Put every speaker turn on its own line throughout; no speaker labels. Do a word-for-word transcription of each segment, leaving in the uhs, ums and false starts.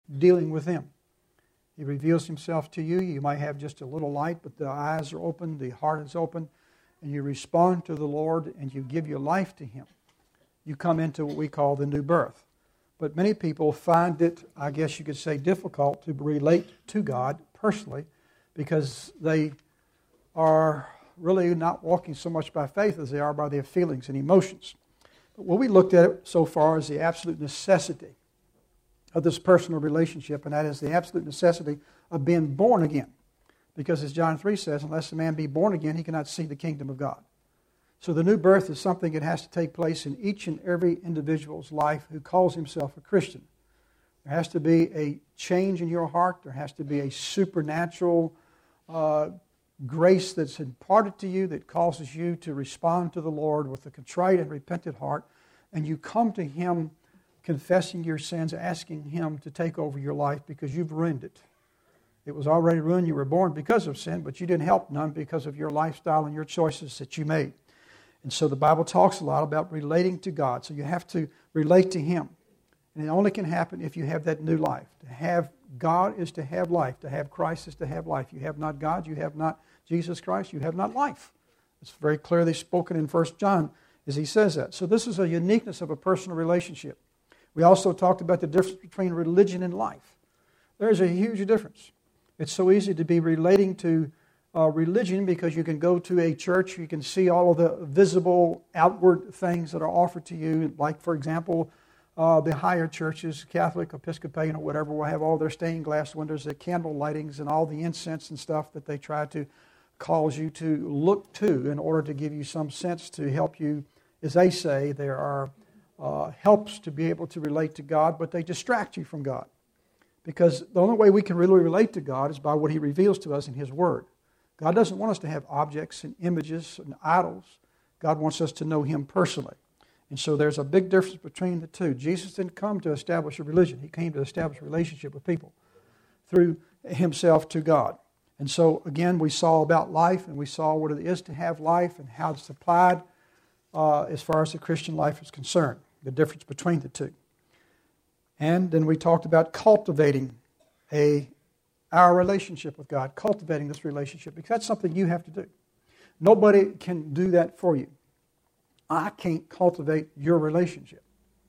dealing with them. He reveals himself to you. You might have just a little light, but the eyes are open, the heart is open, and you respond to the Lord and you give your life to Him. You come into what we call the new birth. But many people find it, I guess you could say, difficult to relate to God personally because they are really not walking so much by faith as they are by their feelings and emotions. But what we looked at so far is the absolute necessity of this personal relationship, and that is the absolute necessity of being born again. Because as John three says, unless a man be born again, he cannot see the kingdom of God. So the new birth is something that has to take place in each and every individual's life who calls himself a Christian. There has to be a change in your heart. There has to be a supernatural uh, grace that's imparted to you that causes you to respond to the Lord with a contrite and repentant heart. And you come to Him confessing your sins, asking Him to take over your life because you've ruined it. It was already ruined. You were born because of sin, but you didn't help none because of your lifestyle and your choices that you made. And so the Bible talks a lot about relating to God. So you have to relate to Him. And it only can happen if you have that new life. To have God is to have life. To have Christ is to have life. You have not God, you have not Jesus Christ, you have not life. It's very clearly spoken in First John as he says that. So this is a uniqueness of a personal relationship. We also talked about the difference between religion and life. There is a huge difference. It's so easy to be relating to uh, religion because you can go to a church, you can see all of the visible outward things that are offered to you. Like, for example, uh, the higher churches, Catholic, Episcopalian, or whatever, will have all their stained glass windows, the candle lightings, and all the incense and stuff that they try to cause you to look to in order to give you some sense to help you. As they say, there are uh, helps to be able to relate to God, but they distract you from God. Because the only way we can really relate to God is by what He reveals to us in His Word. God doesn't want us to have objects and images and idols. God wants us to know Him personally. And so there's a big difference between the two. Jesus didn't come to establish a religion. He came to establish a relationship with people through Himself to God. And so, again, we saw about life, and we saw what it is to have life and how it's applied uh, as far as the Christian life is concerned, the difference between the two. And then we talked about cultivating a our relationship with God, cultivating this relationship, because that's something you have to do. Nobody can do that for you. I can't cultivate your relationship.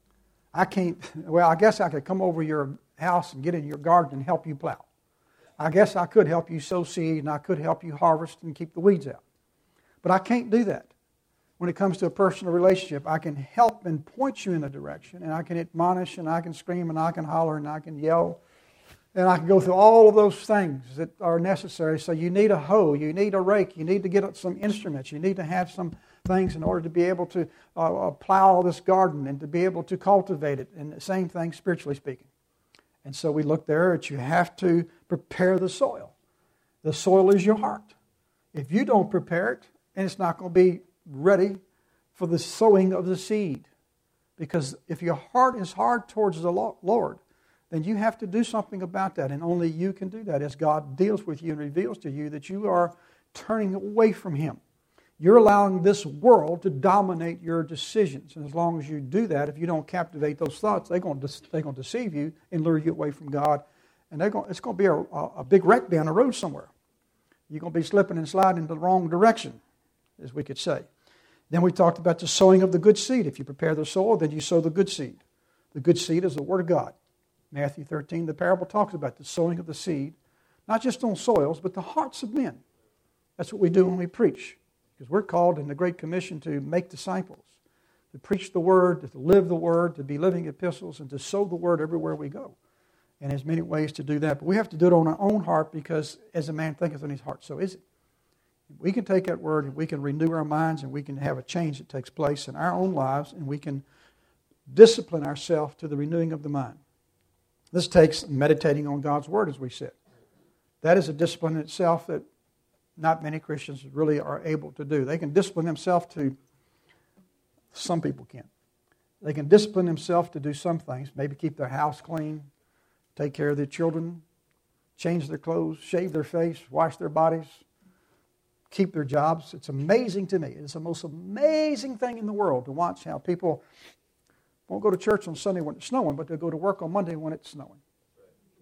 I can't, well, I guess I could come over your house and get in your garden and help you plow. I guess I could help you sow seed and I could help you harvest and keep the weeds out. But I can't do that. When it comes to a personal relationship, I can help and point you in a direction, and I can admonish, and I can scream, and I can holler, and I can yell, and I can go through all of those things that are necessary. So you need a hoe, you need a rake, you need to get some instruments, you need to have some things in order to be able to uh, plow this garden and to be able to cultivate it. And the same thing spiritually speaking. And so we look there that you have to prepare the soil. The soil is your heart. If you don't prepare it, and it's not going to be ready for the sowing of the seed. Because if your heart is hard towards the Lord, then you have to do something about that. And only you can do that as God deals with you and reveals to you that you are turning away from Him. You're allowing this world to dominate your decisions. And as long as you do that, if you don't captivate those thoughts, they're going to, they're going to deceive you and lure you away from God. And they're going, it's going to be a, a big wreck down the road somewhere. You're going to be slipping and sliding in the wrong direction, as we could say. Then we talked about the sowing of the good seed. If you prepare the soil, then you sow the good seed. The good seed is the Word of God. Matthew thirteen, the parable talks about the sowing of the seed, not just on soils, but the hearts of men. That's what we do when we preach. Because we're called in the Great Commission to make disciples, to preach the Word, to live the Word, to be living epistles, and to sow the Word everywhere we go. And there's many ways to do that. But we have to do it on our own heart, because as a man thinketh in his heart, so is it. We can take that Word and we can renew our minds, and we can have a change that takes place in our own lives, and we can discipline ourselves to the renewing of the mind. This takes meditating on God's Word, as we said. That is a discipline in itself that not many Christians really are able to do. They can discipline themselves to, some people can. They can discipline themselves to do some things, maybe keep their house clean, take care of their children, change their clothes, shave their face, wash their bodies, keep their jobs. It's amazing to me. It's the most amazing thing in the world to watch how people won't go to church on Sunday when it's snowing, but they'll go to work on Monday when it's snowing.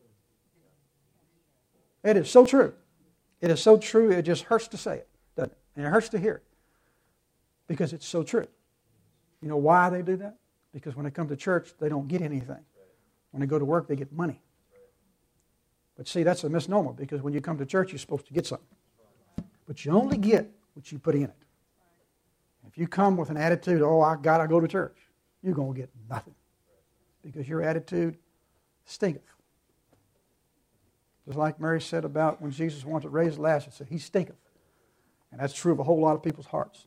It is so true. It is so true, it just hurts to say it, doesn't it? And it hurts to hear it. Because it's so true. You know why they do that? Because when they come to church, they don't get anything. When they go to work, they get money. But see, that's a misnomer, because when you come to church, you're supposed to get something. But you only get what you put in it. If you come with an attitude, oh, I got to go to church, you're going to get nothing. Because your attitude stinketh. Just like Mary said about when Jesus wanted to raise Lazarus, said, he stinketh. And that's true of a whole lot of people's hearts.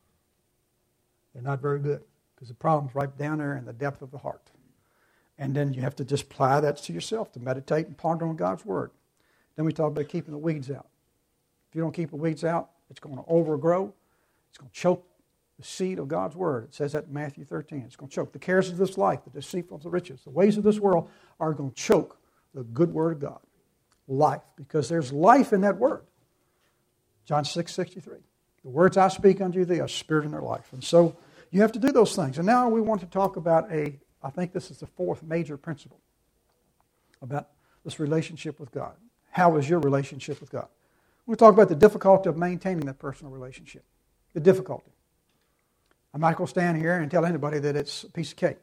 They're not very good, because the problem's right down there in the depth of the heart. And then you have to just apply that to yourself, to meditate and ponder on God's Word. Then we talk about keeping the weeds out. If you don't keep the weeds out, it's going to overgrow. It's going to choke the seed of God's Word. It says that in Matthew thirteen. It's going to choke the cares of this life, the deceitfulness of riches, the ways of this world are going to choke the good Word of God. Life, because there's life in that Word. John six sixty-three. The words I speak unto thee are spirit and their life. And so you have to do those things. And now we want to talk about a, I think this is the fourth major principle about this relationship with God. How is your relationship with God? We're going to talk about the difficulty of maintaining that personal relationship. The difficulty. I'm not going to stand here and tell anybody that it's a piece of cake.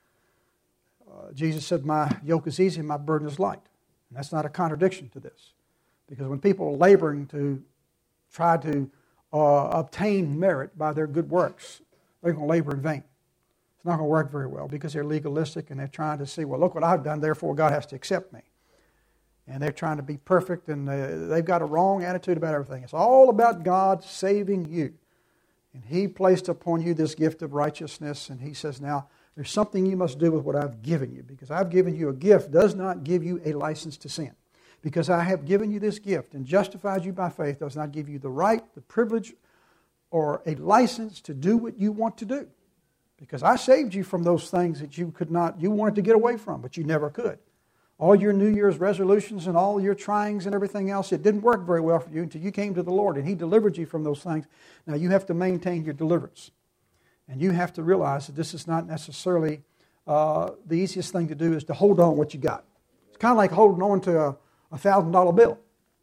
Uh, Jesus said, my yoke is easy and my burden is light. And that's not a contradiction to this. Because when people are laboring to try to uh, obtain merit by their good works, they're going to labor in vain. It's not going to work very well because they're legalistic and they're trying to see, well, look what I've done, therefore God has to accept me. And they're trying to be perfect, and uh, they've got a wrong attitude about everything. It's all about God saving you. And He placed upon you this gift of righteousness, and He says, now, there's something you must do with what I've given you, because I've given you a gift does not give you a license to sin. Because I have given you this gift and justified you by faith does not give you the right, the privilege, or a license to do what you want to do. Because I saved you from those things that you could not, you wanted to get away from, but you never could. All your New Year's resolutions and all your tryings and everything else, it didn't work very well for you until you came to the Lord and He delivered you from those things. Now you have to maintain your deliverance. And you have to realize that this is not necessarily uh, the easiest thing to do is to hold on what you got. It's kind of like holding on to a, a one thousand dollar bill.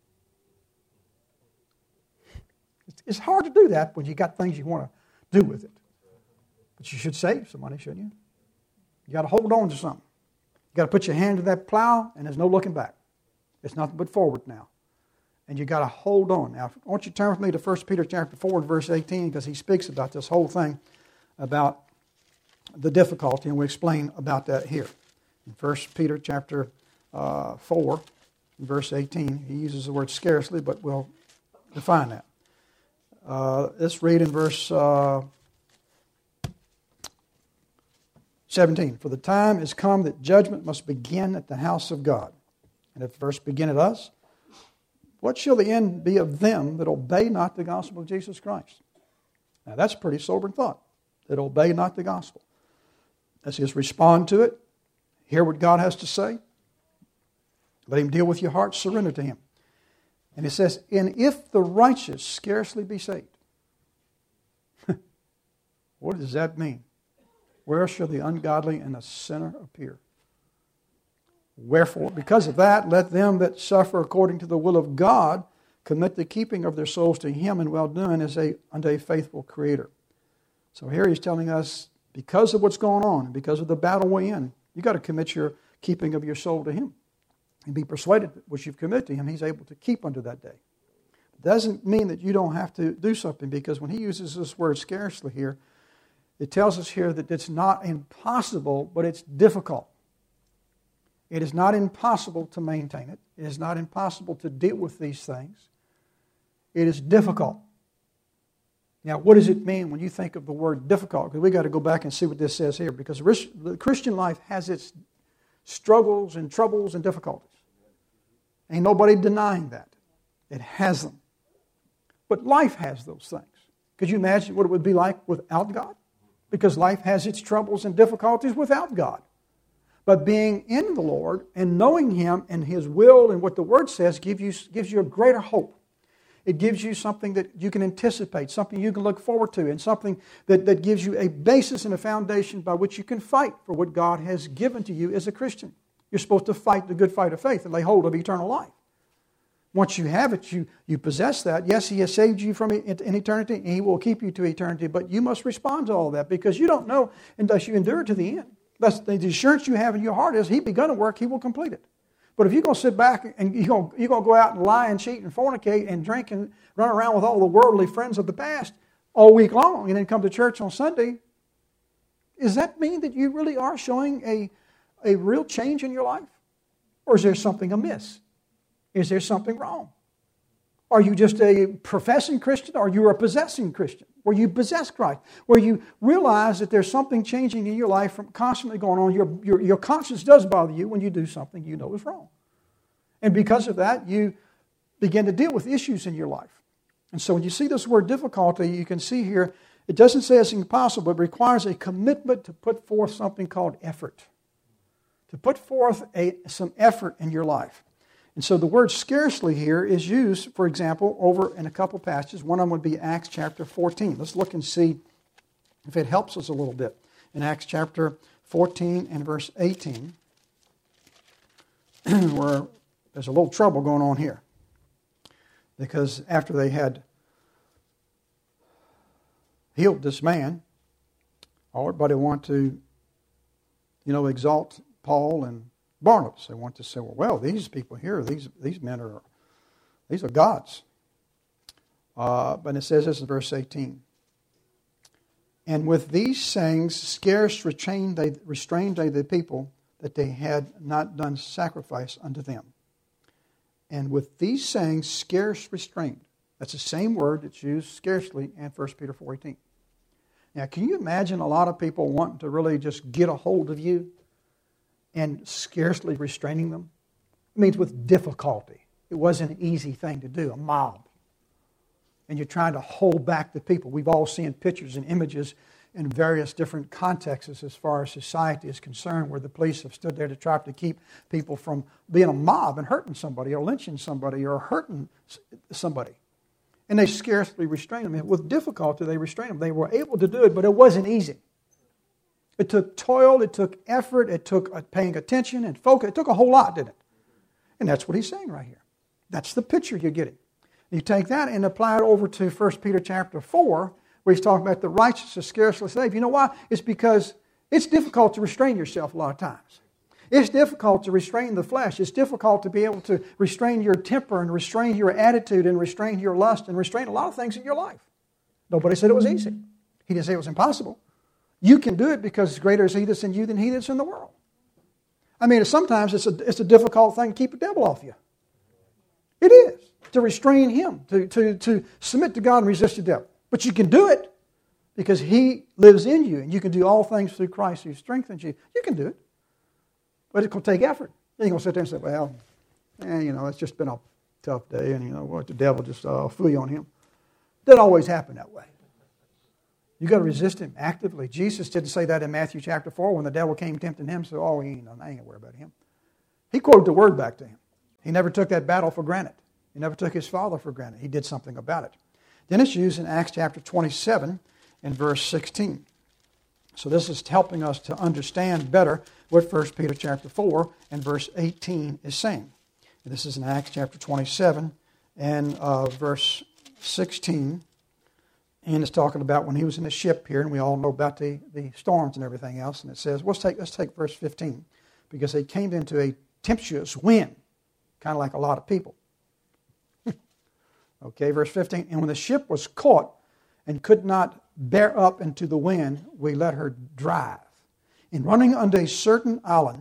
It's hard to do that when you got things you want to do with it. But you should save some money, shouldn't you? You got to hold on to something. You got to put your hand to that plow, and there's no looking back. It's nothing but forward now. And you got to hold on. Now, I want you to turn with me to First Peter chapter four and verse eighteen, because he speaks about this whole thing, about the difficulty, and we explain about that here. In First Peter chapter uh, four, verse eighteen, he uses the word scarcely, but we'll define that. Uh, let's read in verse uh, seventeen. For the time is come that judgment must begin at the house of God. And if first begin at us, what shall the end be of them that obey not the gospel of Jesus Christ? Now that's a pretty sobering thought, that obey not the gospel. That's just respond to it, hear what God has to say, let Him deal with your heart, surrender to Him. And it says, and if the righteous scarcely be saved. What does that mean? Where shall the ungodly and the sinner appear? Wherefore, because of that, let them that suffer according to the will of God commit the keeping of their souls to Him in well-doing as a, unto a faithful Creator. So here he's telling us, because of what's going on, and because of the battle we're in, you've got to commit your keeping of your soul to Him. And be persuaded that what you've committed to Him, He's able to keep unto that day. It doesn't mean that you don't have to do something, because when he uses this word scarcely here, it tells us here that it's not impossible, but it's difficult. It is not impossible to maintain it. It is not impossible to deal with these things. It is difficult. Now, what does it mean when you think of the word difficult? Because we've got to go back and see what this says here, because the Christian life has its struggles and troubles and difficulties. Ain't nobody denying that. It has them. But life has those things. Could you imagine what it would be like without God? Because life has its troubles and difficulties without God. But being in the Lord and knowing Him and His will and what the Word says gives you, gives you a greater hope. It gives you something that you can anticipate, something you can look forward to, and something that, that gives you a basis and a foundation by which you can fight for what God has given to you as a Christian. You're supposed to fight the good fight of faith and lay hold of eternal life. Once you have it, you, you possess that. Yes, He has saved you from in eternity, and He will keep you to eternity, but you must respond to all that because you don't know unless you endure to the end. That's the assurance you have in your heart is He begun to work, He will complete it. But if you're going to sit back and you're going, you're going to go out and lie and cheat and fornicate and drink and run around with all the worldly friends of the past all week long and then come to church on Sunday, does that mean that you really are showing a, a real change in your life? Or is there something amiss? Is there something wrong? Are you just a professing Christian or are you a possessing Christian? Where you possess Christ, where you realize that there's something changing in your life from constantly going on. Your, your, your conscience does bother you when you do something you know is wrong. And because of that, you begin to deal with issues in your life. And so when you see this word difficulty, you can see here, it doesn't say it's impossible. It requires a commitment to put forth something called effort. To put forth a, some effort in your life. And so the word scarcely here is used, for example, over in a couple passages. One of them would be Acts chapter fourteen. Let's look and see if it helps us a little bit. In Acts chapter fourteen and verse eighteen, where there's a little trouble going on here. Because after they had healed this man, everybody wanted to, you know, exalt Paul and Barnabas. They want to say, well, well, these people here, these these men are, these are gods. Uh, but it says this in verse eighteen. And with these sayings, scarce restrained they, restrained they the people that they had not done sacrifice unto them. And with these sayings, scarce restrained. That's the same word that's used scarcely in First Peter four eighteen. Now, can you imagine a lot of people wanting to really just get a hold of you and scarcely restraining them? It means with difficulty. It wasn't an easy thing to do, a mob. And you're trying to hold back the people. We've all seen pictures and images in various different contexts as far as society is concerned where the police have stood there to try to keep people from being a mob and hurting somebody or lynching somebody or hurting somebody. And they scarcely restrained them. With difficulty, they restrained them. They were able to do it, but it wasn't easy. It took toil, it took effort, it took paying attention and focus. It took a whole lot, didn't it? And that's what he's saying right here. That's the picture you're getting. You take that and apply it over to First Peter chapter four, where he's talking about the righteous is scarcely saved. You know why? It's because it's difficult to restrain yourself a lot of times. It's difficult to restrain the flesh. It's difficult to be able to restrain your temper and restrain your attitude and restrain your lust and restrain a lot of things in your life. Nobody said it was easy. He didn't say it was impossible. You can do it because greater is He that's in you than he that's in the world. I mean, sometimes it's a, it's a difficult thing to keep the devil off you. It is. To restrain him, to, to, to submit to God and resist the devil. But you can do it because He lives in you and you can do all things through Christ who strengthens you. You can do it. But it's going to take effort. You ain't going to sit there and say, well, eh, you know, it's just been a tough day and, you know, what, the devil just uh, flew on him. Doesn't always happen that way. You've got to resist him actively. Jesus didn't say that in Matthew chapter four when the devil came tempting him. So, oh, he ain't, I ain't going to worry about him. He quoted the word back to him. He never took that battle for granted. He never took his Father for granted. He did something about it. Then it's used in Acts chapter twenty-seven and verse sixteen. So this is helping us to understand better what First Peter chapter four and verse eighteen is saying. And this is in Acts chapter twenty-seven and uh, verse sixteen. And it's talking about when he was in the ship here, and we all know about the, the storms and everything else. And it says, let's take, let's take verse fifteen. Because they came into a tempestuous wind, kind of like a lot of people. Okay, verse fifteen. And when the ship was caught and could not bear up into the wind, we let her drive. In running unto a certain island,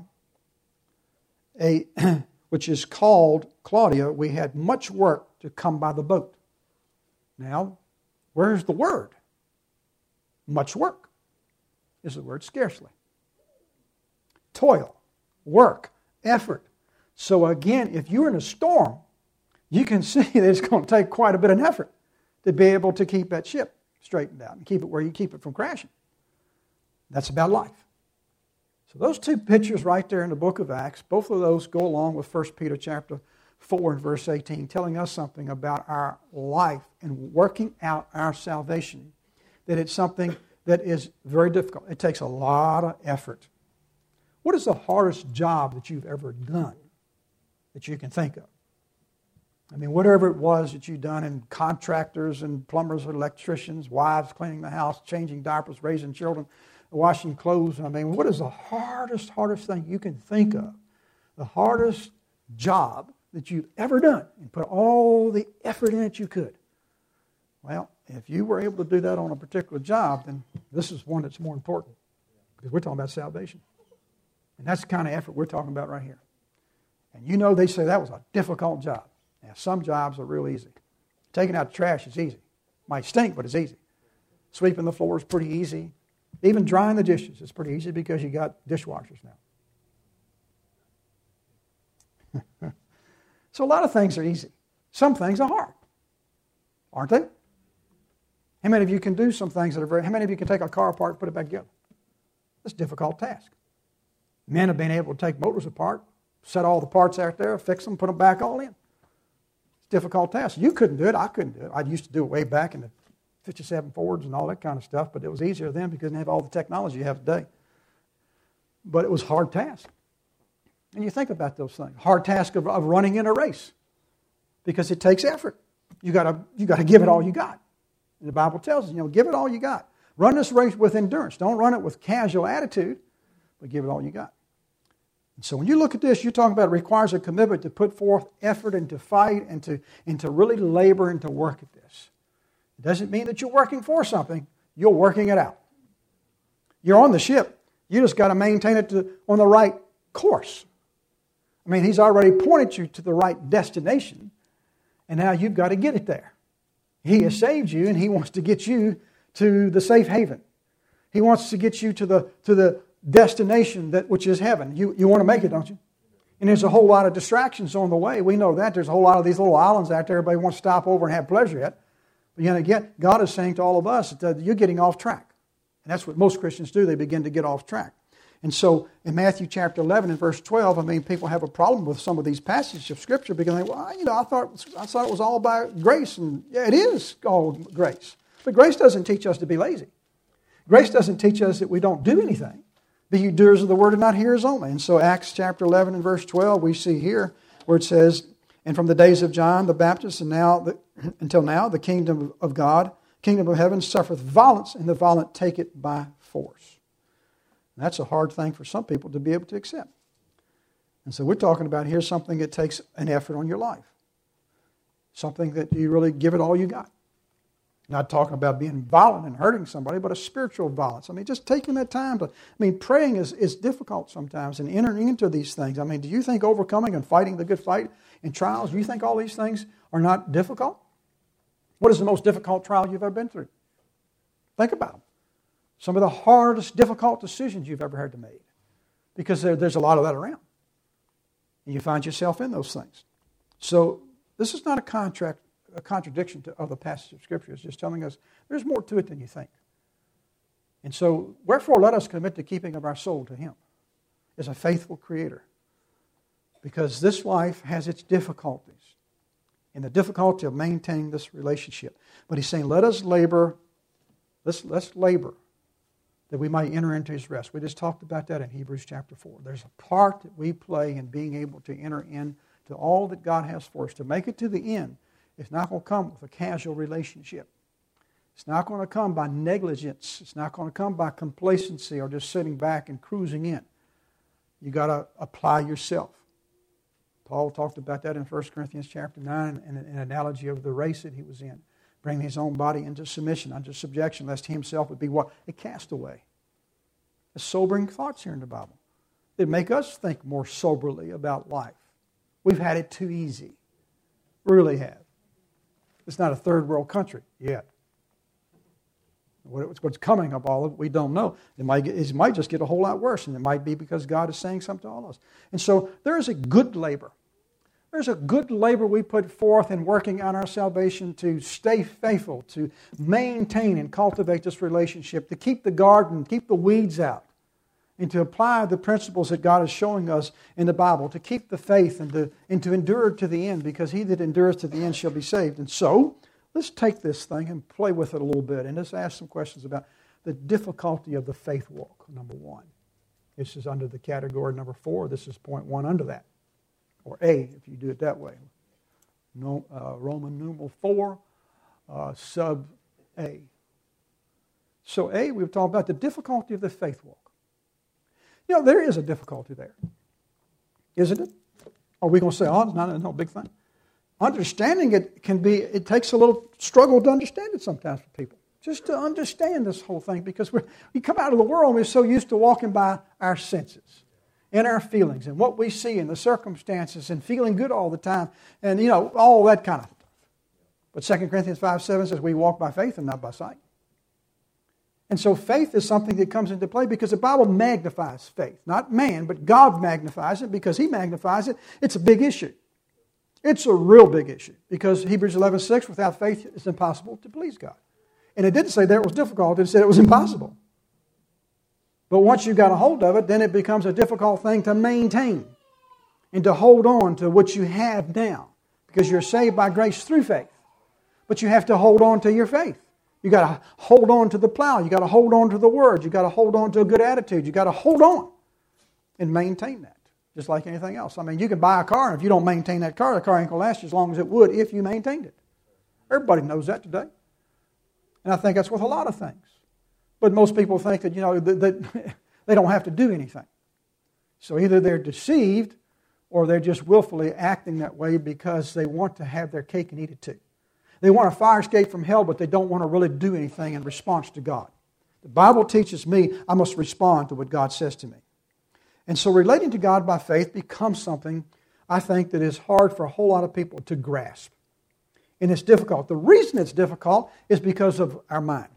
a which is called Claudia, we had much work to come by the boat. Now, where's the word? Much work is the word scarcely. Toil, work, effort. So again, if you're in a storm, you can see that it's going to take quite a bit of effort to be able to keep that ship straightened out and keep it where you keep it from crashing. That's about life. So those two pictures right there in the book of Acts, both of those go along with First Peter chapter four and verse eighteen, telling us something about our life and working out our salvation. That it's something that is very difficult. It takes a lot of effort. What is the hardest job that you've ever done that you can think of? I mean, whatever it was that you've done in contractors and plumbers and electricians, wives cleaning the house, changing diapers, raising children, washing clothes. I mean, what is the hardest, hardest thing you can think of? The hardest job that you've ever done and put all the effort in it you could. Well, if you were able to do that on a particular job, then this is one that's more important because we're talking about salvation. And that's the kind of effort we're talking about right here. And you know they say that was a difficult job. Now, some jobs are real easy. Taking out the trash is easy. Might stink, but it's easy. Sweeping the floor is pretty easy. Even drying the dishes is pretty easy because you got dishwashers now. So a lot of things are easy. Some things are hard. Aren't they? How many of you can do some things that are very... How many of you can take a car apart and put it back together? It's a difficult task. Men have been able to take motors apart, set all the parts out there, fix them, put them back all in. It's a difficult task. You couldn't do it. I couldn't do it. I used to do it way back in the fifty-seven Fords and all that kind of stuff, but it was easier then because they didn't have all the technology you have today. But it was a hard task. And you think about those things. Hard task of, of running in a race because it takes effort. You gotta you gotta give it all you got. And the Bible tells us, you know, give it all you got. Run this race with endurance. Don't run it with casual attitude, but give it all you got. And so when you look at this, you're talking about it requires a commitment to put forth effort and to fight and to, and to really labor and to work at this. It doesn't mean that you're working for something. You're working it out. You're on the ship. You just got to maintain it to, on the right course. I mean, He's already pointed you to the right destination, and now you've got to get it there. He has saved you, and He wants to get you to the safe haven. He wants to get you to the to the destination that which is heaven. You you want to make it, don't you? And there's a whole lot of distractions on the way. We know that. There's a whole lot of these little islands out there everybody wants to stop over and have pleasure at. But yet again, God is saying to all of us that you're getting off track. And that's what most Christians do. They begin to get off track. And so in Matthew chapter eleven and verse twelve, I mean, people have a problem with some of these passages of Scripture because they, well, you know, I thought I thought it was all by grace. And yeah, it is all grace. But grace doesn't teach us to be lazy. Grace doesn't teach us that we don't do anything. Be you doers of the word and not hearers only. And so Acts chapter eleven and verse twelve, we see here where it says, and from the days of John the Baptist and now the, until now, the kingdom of God, kingdom of heaven suffereth violence, and the violent take it by force. And that's a hard thing for some people to be able to accept. And so we're talking about here something that takes an effort on your life. Something that you really give it all you got. Not talking about being violent and hurting somebody, but a spiritual violence. I mean, just taking that time to... I mean, praying is, is difficult sometimes and entering into these things. I mean, do you think overcoming and fighting the good fight in trials, do you think all these things are not difficult? What is the most difficult trial you've ever been through? Think about them. Some of the hardest, difficult decisions you've ever had to make. Because there, there's a lot of that around. And you find yourself in those things. So, this is not a contract. a contradiction to, of the passage of Scripture. It's just telling us there's more to it than you think. And so, wherefore let us commit the keeping of our soul to Him as a faithful Creator. Because this life has its difficulties and the difficulty of maintaining this relationship. But He's saying, let us labor, let's, let's labor that we might enter into His rest. We just talked about that in Hebrews chapter four. There's a part that we play in being able to enter into all that God has for us. To make it to the end, it's not going to come with a casual relationship. It's not going to come by negligence. It's not going to come by complacency or just sitting back and cruising in. You've got to apply yourself. Paul talked about that in First Corinthians chapter nine in an analogy of the race that he was in. Bringing his own body into submission, under subjection, lest he himself would be what? A castaway. A sobering thoughts here in the Bible. They make us think more soberly about life. We've had it too easy. We really have. It's not a third world country yet. What's coming of all of it, we don't know. It might, get, it might just get a whole lot worse, and it might be because God is saying something to all of us. And so there is a good labor. There's a good labor we put forth in working on our salvation to stay faithful, to maintain and cultivate this relationship, to keep the garden, keep the weeds out, and to apply the principles that God is showing us in the Bible, to keep the faith and to, and to endure to the end, because he that endures to the end shall be saved. And so, let's take this thing and play with it a little bit and just ask some questions about the difficulty of the faith walk, number one. This is under the category number four. This is point one under that. Or A, if you do it that way. no, uh, Roman numeral four, uh, sub A. So A, we've talked about the difficulty of the faith walk. You know, there is a difficulty there, isn't it? Are we going to say, oh, it's not no big thing? Understanding it can be, it takes a little struggle to understand it sometimes for people. Just to understand this whole thing, because we're, we come out of the world and we're so used to walking by our senses and our feelings and what we see and the circumstances and feeling good all the time and, you know, all that kind of stuff. But Second Corinthians five seven says we walk by faith and not by sight. And so faith is something that comes into play because the Bible magnifies faith. Not man, but God magnifies it because He magnifies it. It's a big issue. It's a real big issue because Hebrews eleven six, without faith it's impossible to please God. And it didn't say that it was difficult, it said it was impossible. But once you've got a hold of it, then it becomes a difficult thing to maintain and to hold on to what you have now because you're saved by grace through faith. But you have to hold on to your faith. You got to hold on to the plow. You got to hold on to the Word. You got to hold on to a good attitude. You got to hold on and maintain that, just like anything else. I mean, you can buy a car, and if you don't maintain that car, the car ain't going to last as long as it would if you maintained it. Everybody knows that today. And I think that's with a lot of things. But most people think that, you know, that, that they don't have to do anything. So either they're deceived or they're just willfully acting that way because they want to have their cake and eat it too. They want a fire escape from hell, but they don't want to really do anything in response to God. The Bible teaches me I must respond to what God says to me. And so relating to God by faith becomes something I think that is hard for a whole lot of people to grasp. And it's difficult. The reason it's difficult is because of our mind.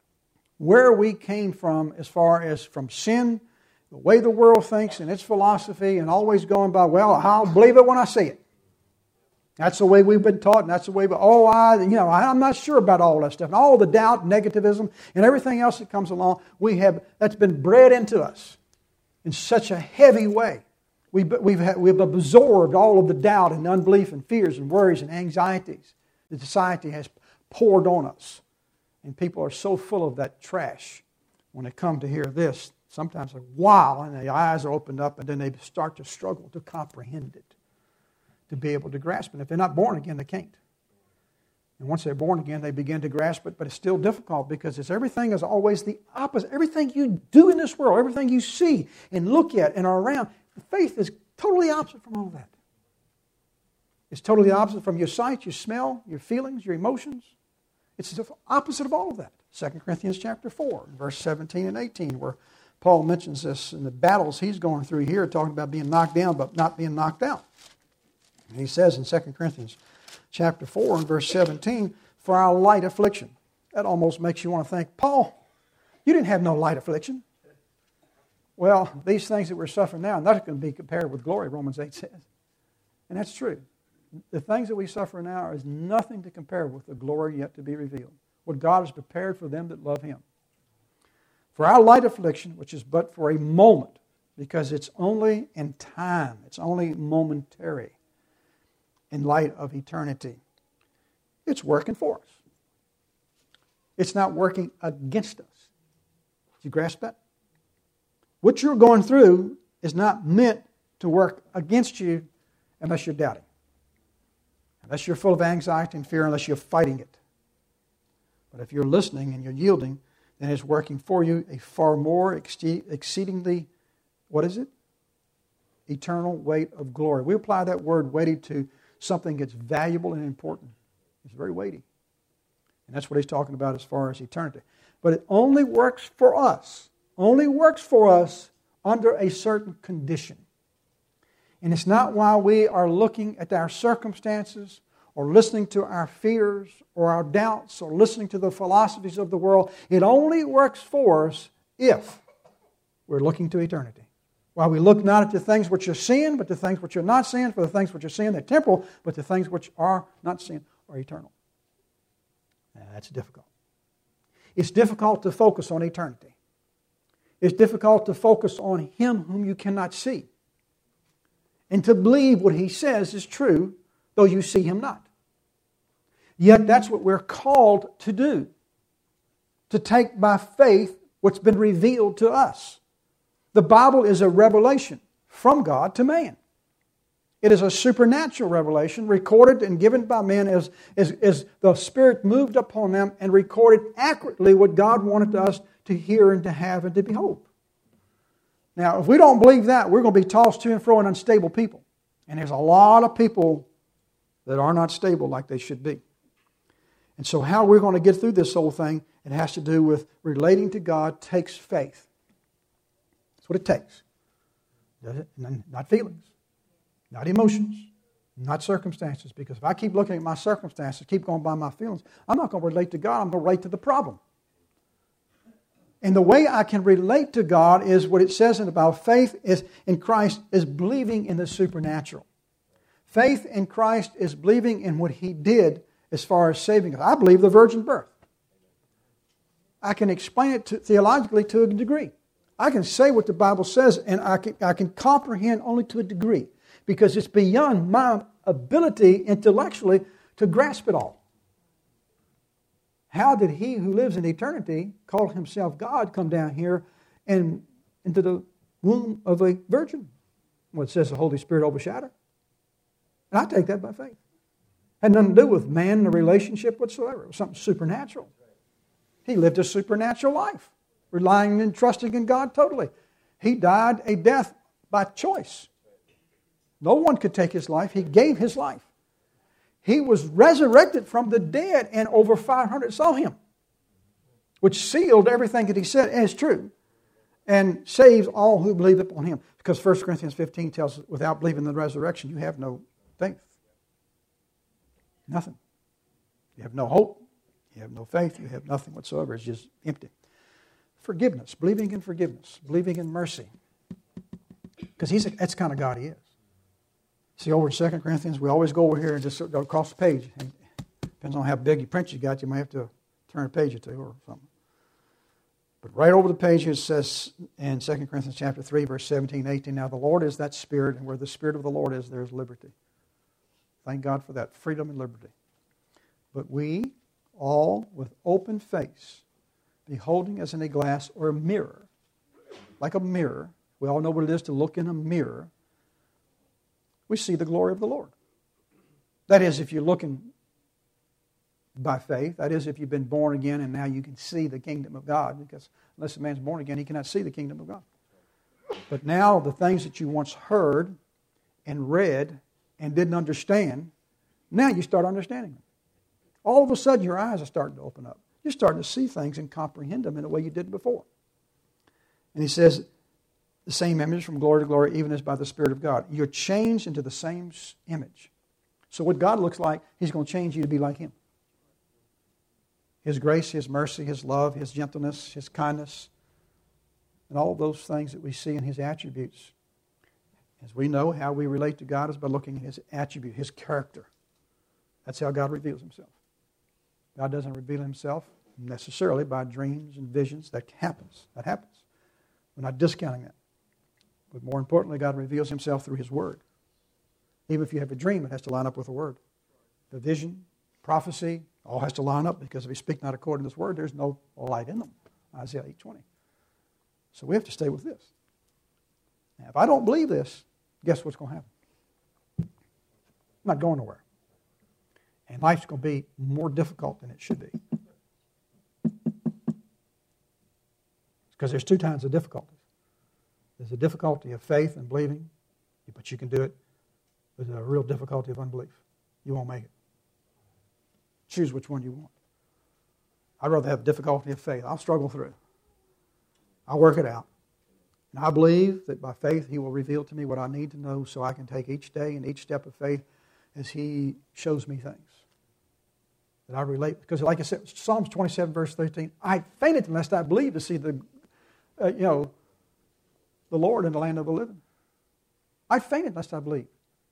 Where we came from as far as from sin, the way the world thinks and its philosophy, and always going by, well, I'll believe it when I see it. That's the way we've been taught, and that's the way, we, oh, I, you know, I'm not sure about all that stuff. And all the doubt, negativism, and everything else that comes along, we have, that's been bred into us in such a heavy way. We've, we've, had, we've absorbed all of the doubt and unbelief and fears and worries and anxieties that society has poured on us. And people are so full of that trash when they come to hear this. Sometimes they're wow, and their eyes are opened up, and then they start to struggle to comprehend it, to be able to grasp it. If they're not born again, they can't. And once they're born again, they begin to grasp it, but it's still difficult because it's everything is always the opposite. Everything you do in this world, everything you see and look at and are around, faith is totally opposite from all that. It's totally opposite from your sight, your smell, your feelings, your emotions. It's the opposite of all of that. Second Corinthians chapter four, verse seventeen and eighteen, where Paul mentions this in the battles he's going through here, talking about being knocked down but not being knocked out. And he says in Second Corinthians chapter four and verse seventeen, for our light affliction. That almost makes you want to think, Paul, you didn't have no light affliction. Well, these things that we're suffering now, not going to be compared with glory, Romans eight says. And that's true. The things that we suffer now is nothing to compare with the glory yet to be revealed. What God has prepared for them that love Him. For our light affliction, which is but for a moment, because it's only in time, it's only momentary, in light of eternity, it's working for us. It's not working against us. Do you grasp that? What you're going through is not meant to work against you unless you're doubting. Unless you're full of anxiety and fear, unless you're fighting it. But if you're listening and you're yielding, then it's working for you a far more exceedingly, what is it? Eternal weight of glory. We apply that word weighty to something that's valuable and important. It's very weighty. And that's what he's talking about as far as eternity. But it only works for us, only works for us under a certain condition. And it's not while we are looking at our circumstances or listening to our fears or our doubts or listening to the philosophies of the world. It only works for us if we're looking to eternity. While we look not at the things which are seen, but the things which are not seen, for the things which are seen, they're temporal, but the things which are not seen are eternal. Now, that's difficult. It's difficult to focus on eternity. It's difficult to focus on Him whom you cannot see. And to believe what He says is true, though you see Him not. Yet that's what we're called to do. To take by faith what's been revealed to us. The Bible is a revelation from God to man. It is a supernatural revelation recorded and given by men as, as, as the Spirit moved upon them and recorded accurately what God wanted us to hear and to have and to behold. Now, if we don't believe that, we're going to be tossed to and fro in unstable people. And there's a lot of people that are not stable like they should be. And so how we're going to get through this whole thing, it has to do with relating to God takes faith. That's what it takes. Does it? Not feelings. Not emotions, not circumstances. Because if I keep looking at my circumstances, keep going by my feelings, I'm not going to relate to God, I'm going to relate to the problem. And the way I can relate to God is what it says about faith is in Christ is believing in the supernatural. Faith in Christ is believing in what He did as far as saving us. I believe the virgin birth. I can explain it to, theologically to a degree. I can say what the Bible says, and I can, I can comprehend only to a degree. Because it's beyond my ability intellectually to grasp it all. How did He who lives in eternity, call Himself God, come down here and into the womb of a virgin? Well, it says the Holy Spirit overshadowed. And I take that by faith. Had nothing to do with man and a relationship whatsoever. It was something supernatural. He lived a supernatural life, relying and trusting in God totally. He died a death by choice. No one could take His life. He gave His life. He was resurrected from the dead, and over five hundred saw Him, which sealed everything that He said as true and saves all who believe upon Him. Because First Corinthians fifteen tells us, without believing in the resurrection, you have no faith. Nothing. You have no hope. You have no faith. You have nothing whatsoever. It's just empty. Forgiveness. Believing in forgiveness. Believing in mercy. Because He's a, that's the kind of God He is. See, over in Second Corinthians, we always go over here and just go across the page. And depends on how big your print you got, you might have to turn a page or two or something. But right over the page it says in Second Corinthians chapter three, verse seventeen, eighteen, now the Lord is that Spirit, and where the Spirit of the Lord is, there is liberty. Thank God for that, freedom and liberty. But we all with open face, beholding as in a glass or a mirror, like a mirror, we all know what it is to look in a mirror, we see the glory of the Lord. That is, if you're looking by faith. That is, if you've been born again and now you can see the kingdom of God. Because unless a man's born again, he cannot see the kingdom of God. But now the things that you once heard and read and didn't understand, now you start understanding them. All of a sudden your eyes are starting to open up. You're starting to see things and comprehend them in a way you didn't before. And he says, the same image from glory to glory, even as by the Spirit of God. You're changed into the same image. So what God looks like, He's going to change you to be like Him. His grace, His mercy, His love, His gentleness, His kindness, and all those things that we see in His attributes. As we know, how we relate to God is by looking at His attribute, His character. That's how God reveals Himself. God doesn't reveal Himself necessarily by dreams and visions. That happens. That happens. We're not discounting that. But more importantly, God reveals Himself through His Word. Even if you have a dream, it has to line up with the Word. The vision, prophecy, all has to line up, because if we speak not according to this Word, there's no light in them. Isaiah eight twenty. So we have to stay with this. Now, if I don't believe this, guess what's going to happen? I'm not going nowhere. And life's going to be more difficult than it should be. Because there's two kinds of difficulties. There's a difficulty of faith and believing, but you can do it. There's a real difficulty of unbelief. You won't make it. Choose which one you want. I'd rather have difficulty of faith. I'll struggle through. I'll work it out. And I believe that by faith He will reveal to me what I need to know, so I can take each day and each step of faith as He shows me things that I relate. Because like I said, Psalms twenty-seven verse thirteen, I fainted unless I believed to see the, uh, you know, the Lord in the land of the living. I fainted lest I believed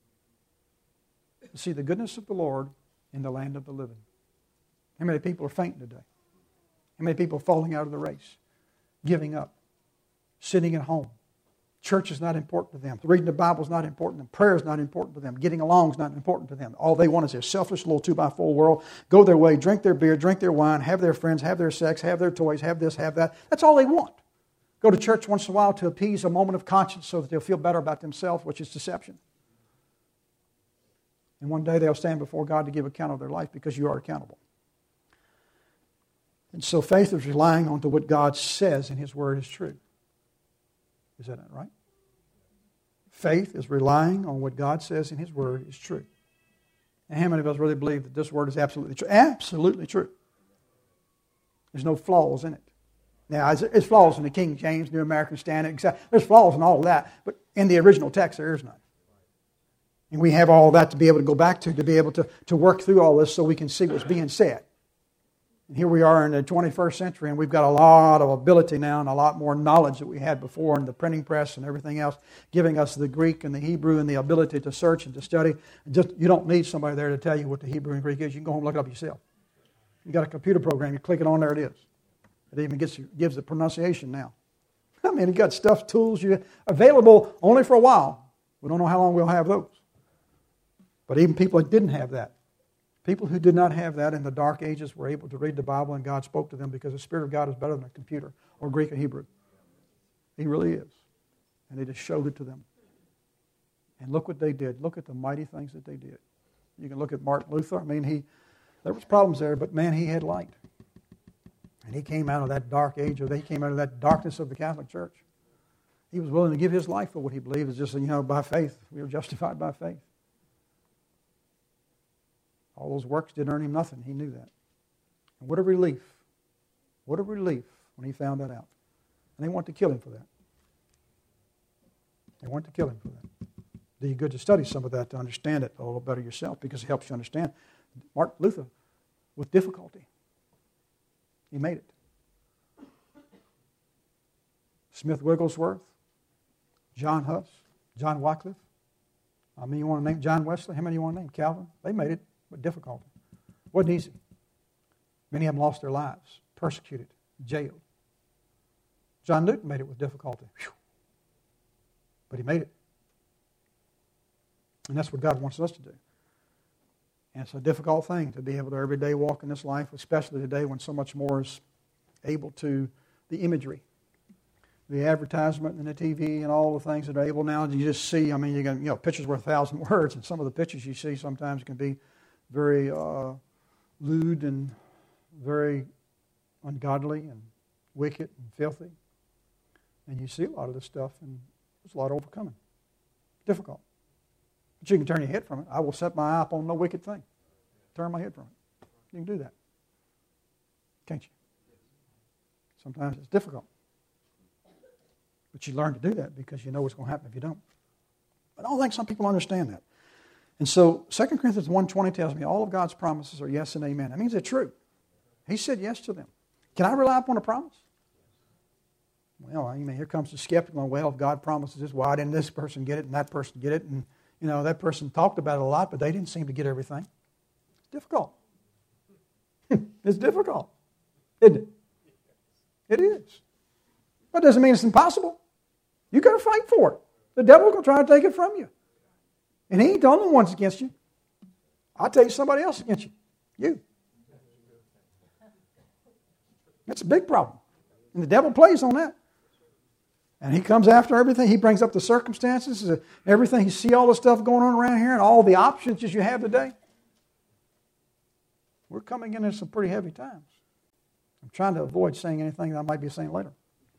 to see the goodness of the Lord in the land of the living. How many people are fainting today? How many people are falling out of the race? Giving up. Sitting at home. Church is not important to them. Reading the Bible is not important to them. Prayer is not important to them. Getting along is not important to them. All they want is their selfish little two by four world. Go their way, drink their beer, drink their wine, have their friends, have their sex, have their toys, have this, have that. That's all they want. Go to church once in a while to appease a moment of conscience so that they'll feel better about themselves, which is deception. And one day they'll stand before God to give account of their life because you are accountable. And so faith is relying on to what God says and His Word is true. Is that right? Faith is relying on what God says and His Word is true. And how many of us really believe that this Word is absolutely true? Absolutely true. There's no flaws in it. Now, there's flaws in the King James, New American Standard. There's flaws in all of that. But in the original text, there is none. And we have all that to be able to go back to, to be able to, to work through all this so we can see what's being said. And here we are in the twenty-first century, and we've got a lot of ability now and a lot more knowledge that we had before in the printing press and everything else, giving us the Greek and the Hebrew and the ability to search and to study. Just you don't need somebody there to tell you what the Hebrew and Greek is. You can go home and look it up yourself. You got a computer program, you click it on, there it is. It even gets gives the pronunciation now. I mean, you got stuff, tools you available only for a while. We don't know how long we'll have those. But even people that didn't have that, people who did not have that in the dark ages were able to read the Bible and God spoke to them because the Spirit of God is better than a computer or Greek or Hebrew. He really is. And He just showed it to them. And look what they did. Look at the mighty things that they did. You can look at Martin Luther. I mean, he there was problems there, but man, he had light. And he came out of that dark age, or they came out of that darkness of the Catholic Church. He was willing to give his life for what he believed. It's just, you know, by faith. We were justified by faith. All those works didn't earn him nothing. He knew that. And what a relief. What a relief when he found that out. And they wanted to kill him for that. They wanted to kill him for that. Do you good to study some of that to understand it a little better yourself because it helps you understand. Martin Luther, with difficulty, he made it. Smith Wigglesworth, John Huss, John Wycliffe. I mean, you want to name John Wesley? How many you want to name? Calvin? They made it with difficulty. Wasn't easy. Many of them lost their lives, persecuted, jailed. John Newton made it with difficulty. Whew. But he made it. And that's what God wants us to do. And it's a difficult thing to be able to every day walk in this life, especially today when so much more is able to, the imagery, the advertisement and the T V and all the things that are able now. You just see, I mean, you can, you know, pictures worth a thousand words, and some of the pictures you see sometimes can be very uh, lewd and very ungodly and wicked and filthy. And you see a lot of this stuff, and there's a lot of overcoming. Difficult. But you can turn your head from it. I will set my eye upon no wicked thing. Turn my head from it. You can do that. Can't you? Sometimes it's difficult. But you learn to do that because you know what's going to happen if you don't. But I don't think some people understand that. And so Second Corinthians one twenty tells me all of God's promises are yes and amen. That means they're true. He said yes to them. Can I rely upon a promise? Well, I mean, here comes the skeptical. Well, if God promises this, why didn't this person get it and that person get it? And, you know, that person talked about it a lot, but they didn't seem to get everything. It's difficult. It's difficult, isn't it? It is. That doesn't mean it's impossible. You've got to fight for it. The devil will try to take it from you. And he ain't the only one that's against you. I'll tell you somebody else against you. You. That's a big problem. And the devil plays on that. And he comes after everything. He brings up the circumstances, everything. You see all the stuff going on around here and all the options that you have today. We're coming into some pretty heavy times. I'm trying to avoid saying anything that I might be saying later.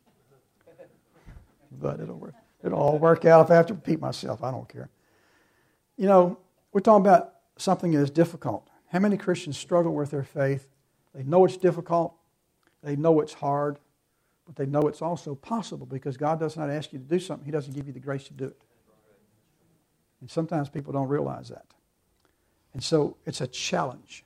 But it'll work. It'll all work out if I have to repeat myself. I don't care. You know, we're talking about something that is difficult. How many Christians struggle with their faith? They know it's difficult. They know it's hard. But they know it's also possible because God does not ask you to do something. He doesn't give you the grace to do it. And sometimes people don't realize that. And so it's a challenge.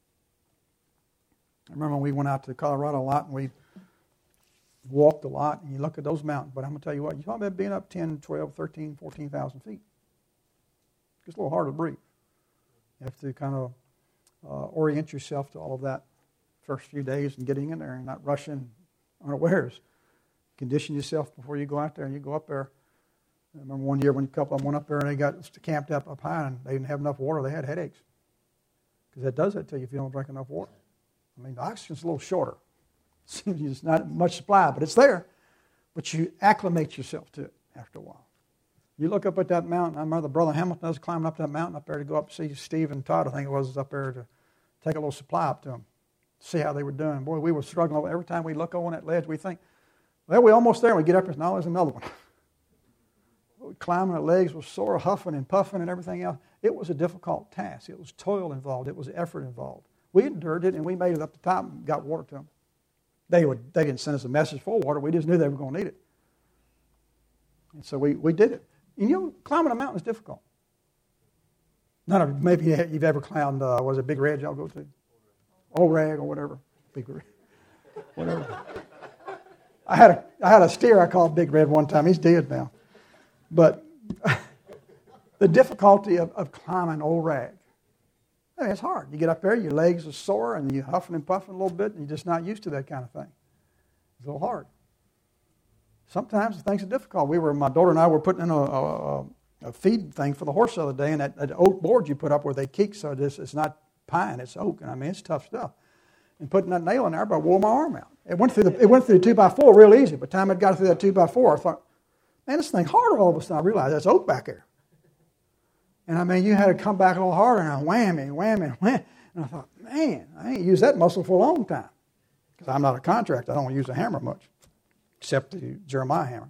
I remember when we went out to Colorado a lot and we walked a lot and you look at those mountains. But I'm going to tell you what, you're talking about being up ten, twelve, thirteen, fourteen thousand feet. It's a little hard to breathe. You have to kind of uh, orient yourself to all of that first few days and getting in there and not rushing unawares. Condition yourself before you go out there and you go up there. I remember one year when a couple of them went up there and they got camped up up high and they didn't have enough water. They had headaches. Because that does that to you if you don't drink enough water. I mean, the oxygen's a little shorter. It seems there's not much supply, but it's there. But you acclimate yourself to it after a while. You look up at that mountain. I remember Brother Hamilton was climbing up that mountain up there to go up and see Steve and Todd, I think it was, was up there to take a little supply up to them, see how they were doing. Boy, we were struggling. Every time we look over on that ledge, we think, well, we're almost there. We get up there, no, there's another one. We're climbing, our legs were sore, huffing and puffing and everything else. It was a difficult task. It was toil involved. It was effort involved. We endured it, and we made it up the top and got water to them. They, would, they didn't send us a message for water. We just knew they were going to need it. And so we, we did it. And you know, climbing a mountain is difficult. None of you, maybe you've ever climbed, uh, was it Big Red y'all go to? Old Rag or whatever. Big Red. Whatever. I had a I had a steer I called Big Red one time. He's dead now. But the difficulty of, of climbing Old Rag, I mean, it's hard. You get up there, your legs are sore, and you're huffing and puffing a little bit, and you're just not used to that kind of thing. It's a little hard. Sometimes things are difficult. We were, my daughter and I were putting in a, a, a feed thing for the horse the other day, and that, that oak board you put up where they kick, so this it's not pine, it's oak, and I mean it's tough stuff. And putting that nail in there, but I wore my arm out. It went through the it went through the two by four real easy. By the time it got through that two by four, I thought, man, this thing harder all of a sudden. I realized that's oak back there. And I mean, you had to come back a little harder, and I whammy, whammy, whammy. And I thought, man, I ain't used that muscle for a long time. Because I'm not a contractor. I don't use a hammer much. Except the Jeremiah hammer.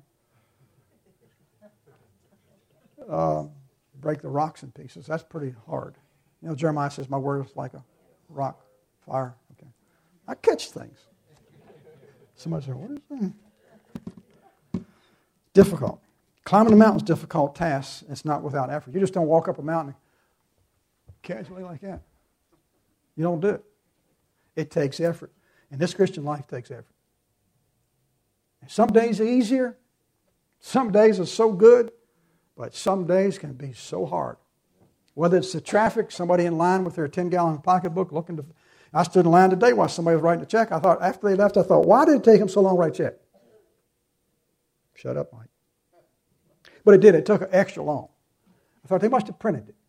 Uh, break the rocks in pieces. That's pretty hard. You know, Jeremiah says, my word is like a rock, fire. Okay, I catch things. Somebody said, what is that? Difficult. Climbing a mountain is a difficult task. It's not without effort. You just don't walk up a mountain casually like that. You don't do it. It takes effort. And this Christian life takes effort. Some days are easier. Some days are so good. But some days can be so hard. Whether it's the traffic, somebody in line with their ten-gallon pocketbook looking to... I stood in line today while somebody was writing a check. I thought, after they left, I thought, why did it take them so long to write a check? Shut up, Mike. But it did. It took extra long. I thought they must have printed it.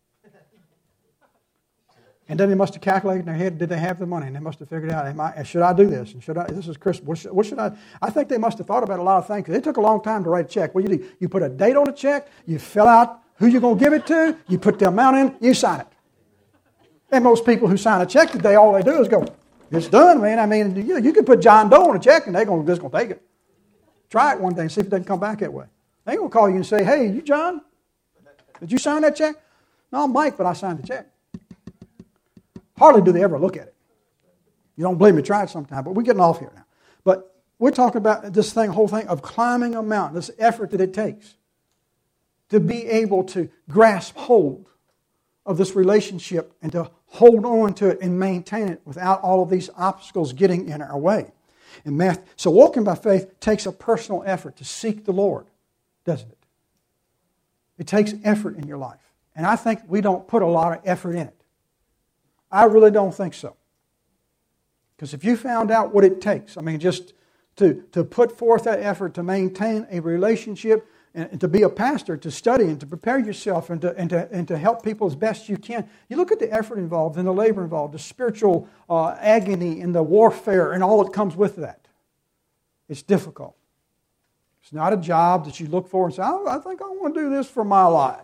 And then they must have calculated in their head, did they have the money? And they must have figured out, am I, should I do this? And should I, this is Christmas. What should, what should I, I think they must have thought about a lot of things. It took a long time to write a check. What do you do? You put a date on a check, you fill out who you're going to give it to, you put the amount in, you sign it. And most people who sign a check today, all they do is go, it's done, man. I mean, you, you can put John Doe on a check and they're going, just going to take it. Try it one day and see if it doesn't come back that way. They ain't going to call you and say, hey, you John, did you sign that check? No, I'm Mike, but I signed the check. Hardly do they ever look at it. You don't believe me, try it sometime, but we're getting off here now. But we're talking about this thing, whole thing of climbing a mountain, this effort that it takes to be able to grasp hold of this relationship and to hold on to it and maintain it without all of these obstacles getting in our way. And math, so walking by faith takes a personal effort to seek the Lord, doesn't it? It takes effort in your life. And I think we don't put a lot of effort in it. I really don't think so. Because if you found out what it takes, I mean, just to, to put forth that effort to maintain a relationship and, and to be a pastor, to study and to prepare yourself and to, and, to, and to help people as best you can, you look at the effort involved and the labor involved, the spiritual uh, agony and the warfare and all that comes with that. It's difficult. It's not a job that you look for and say, oh, I think I want to do this for my life.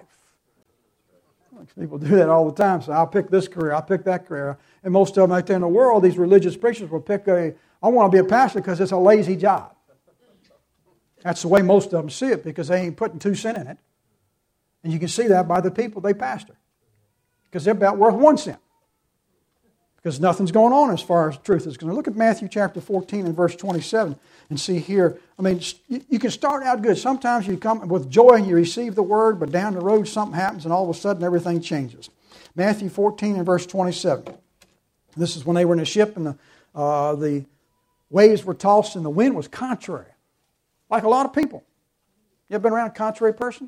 People do that all the time. So I'll pick this career, I'll pick that career. And most of them out there in the world, these religious preachers will pick a, I want to be a pastor because it's a lazy job. That's the way most of them see it because they ain't putting two cents in it. And you can see that by the people they pastor. Because they're about worth one cent. Because nothing's going on as far as truth is concerned. Look at Matthew chapter fourteen and verse twenty-seven and see here. I mean, you can start out good. Sometimes you come with joy and you receive the word, but down the road something happens and all of a sudden everything changes. Matthew fourteen and verse twenty-seven. This is when they were in a ship and the, uh, the waves were tossed and the wind was contrary. Like a lot of people. You ever been around a contrary person?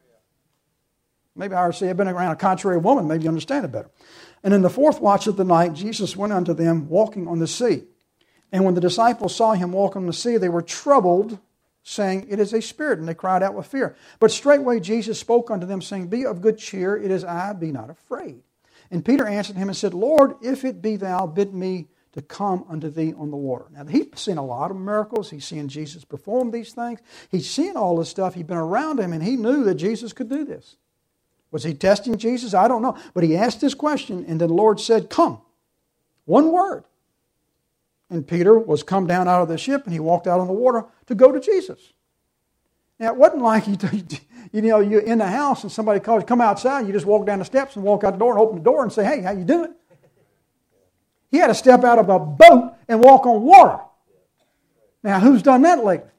Maybe I would say I've been around a contrary woman. Maybe you understand it better. And in the fourth watch of the night, Jesus went unto them walking on the sea. And when the disciples saw him walk on the sea, they were troubled, saying, it is a spirit, and they cried out with fear. But straightway Jesus spoke unto them, saying, be of good cheer, it is I, be not afraid. And Peter answered him and said, Lord, if it be thou, bid me to come unto thee on the water. Now, he's seen a lot of miracles. He's seen Jesus perform these things. He's seen all this stuff. He'd been around him, and he knew that Jesus could do this. Was he testing Jesus? I don't know. But he asked this question, and the Lord said, come. One word. And Peter was come down out of the ship, and he walked out on the water to go to Jesus. Now, it wasn't like you, you know, you're in the house and somebody calls you, come outside, you just walk down the steps and walk out the door and open the door and say, hey, how you doing? He had to step out of a boat and walk on water. Now, who's done that lately?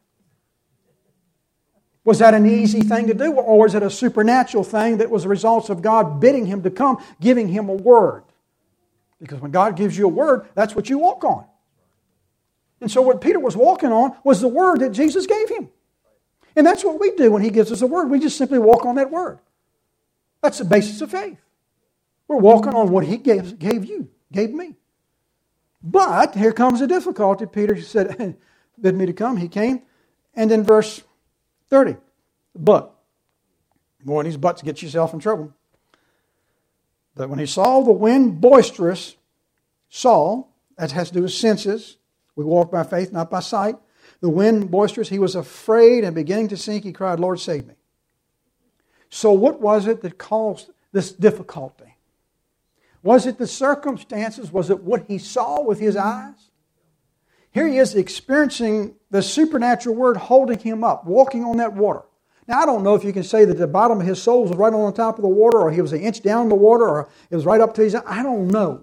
Was that an easy thing to do, or was it a supernatural thing that was the result of God bidding him to come, giving him a word? Because when God gives you a word, that's what you walk on. And so what Peter was walking on was the word that Jesus gave him. And that's what we do when he gives us a word. We just simply walk on that word. That's the basis of faith. We're walking on what he gave, gave you, gave me. But here comes the difficulty. Peter said, bid me to come. He came. And then verse thirty. But. Boy, these buts get yourself in trouble. But when he saw the wind boisterous, saw, that has to do with senses. We walk by faith, not by sight. The wind boisterous, he was afraid and beginning to sink. He cried, Lord, save me. So what was it that caused this difficulty? Was it the circumstances? Was it what he saw with his eyes? Here he is experiencing the supernatural word holding him up, walking on that water. Now, I don't know if you can say that the bottom of his soul was right on the top of the water, or he was an inch down in the water, or it was right up to his eye. I don't know.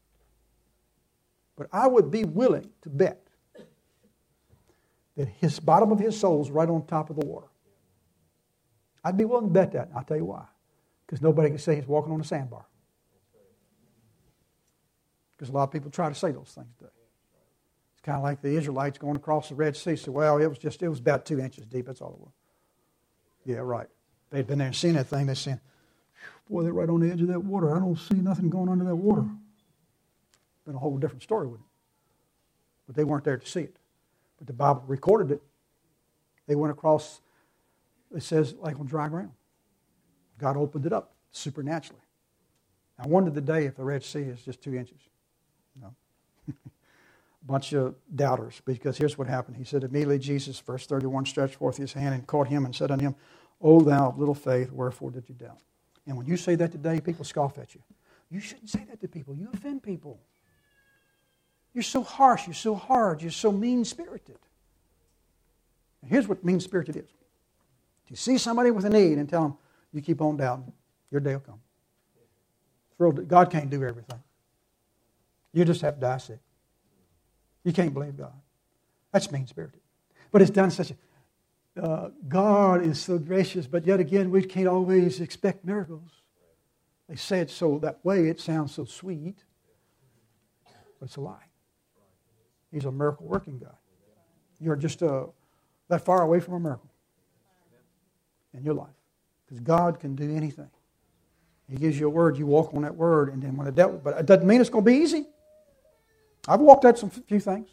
But I would be willing to bet that his bottom of his soul is right on top of the water. I'd be willing to bet that. And I'll tell you why. Because nobody can say he's walking on a sandbar. Because a lot of people try to say those things today. It's kind of like the Israelites going across the Red Sea. So, well, it was just, it was about two inches deep. That's all it was. Yeah, right. They'd been there and seen that thing. They're saying, boy, they're right on the edge of that water. I don't see nothing going under that water. Been a whole different story with it. But they weren't there to see it. But the Bible recorded it. They went across, it says, like on dry ground. God opened it up supernaturally. I wonder today if the Red Sea is just two inches. No. A bunch of doubters, because here's what happened. He said, immediately Jesus, verse thirty-one, stretched forth his hand and caught him and said unto him, O thou of little faith, wherefore did you doubt? And when you say that today, people scoff at you. You shouldn't say that to people. You offend people. You're so harsh, you're so hard, you're so mean-spirited. And here's what mean-spirited is. If you see somebody with a need and tell them, you keep on doubting, your day will come. God can't do everything. You just have to die sick. You can't believe God. That's mean-spirited. But it's done such a... Uh, God is so gracious, but yet again, we can't always expect miracles. They say it so that way, it sounds so sweet, but it's a lie. He's a miracle-working God. You're just uh, that far away from a miracle in your life. Because God can do anything. He gives you a word, you walk on that word, and then when the devil... But it doesn't mean it's going to be easy. I've walked out some few things.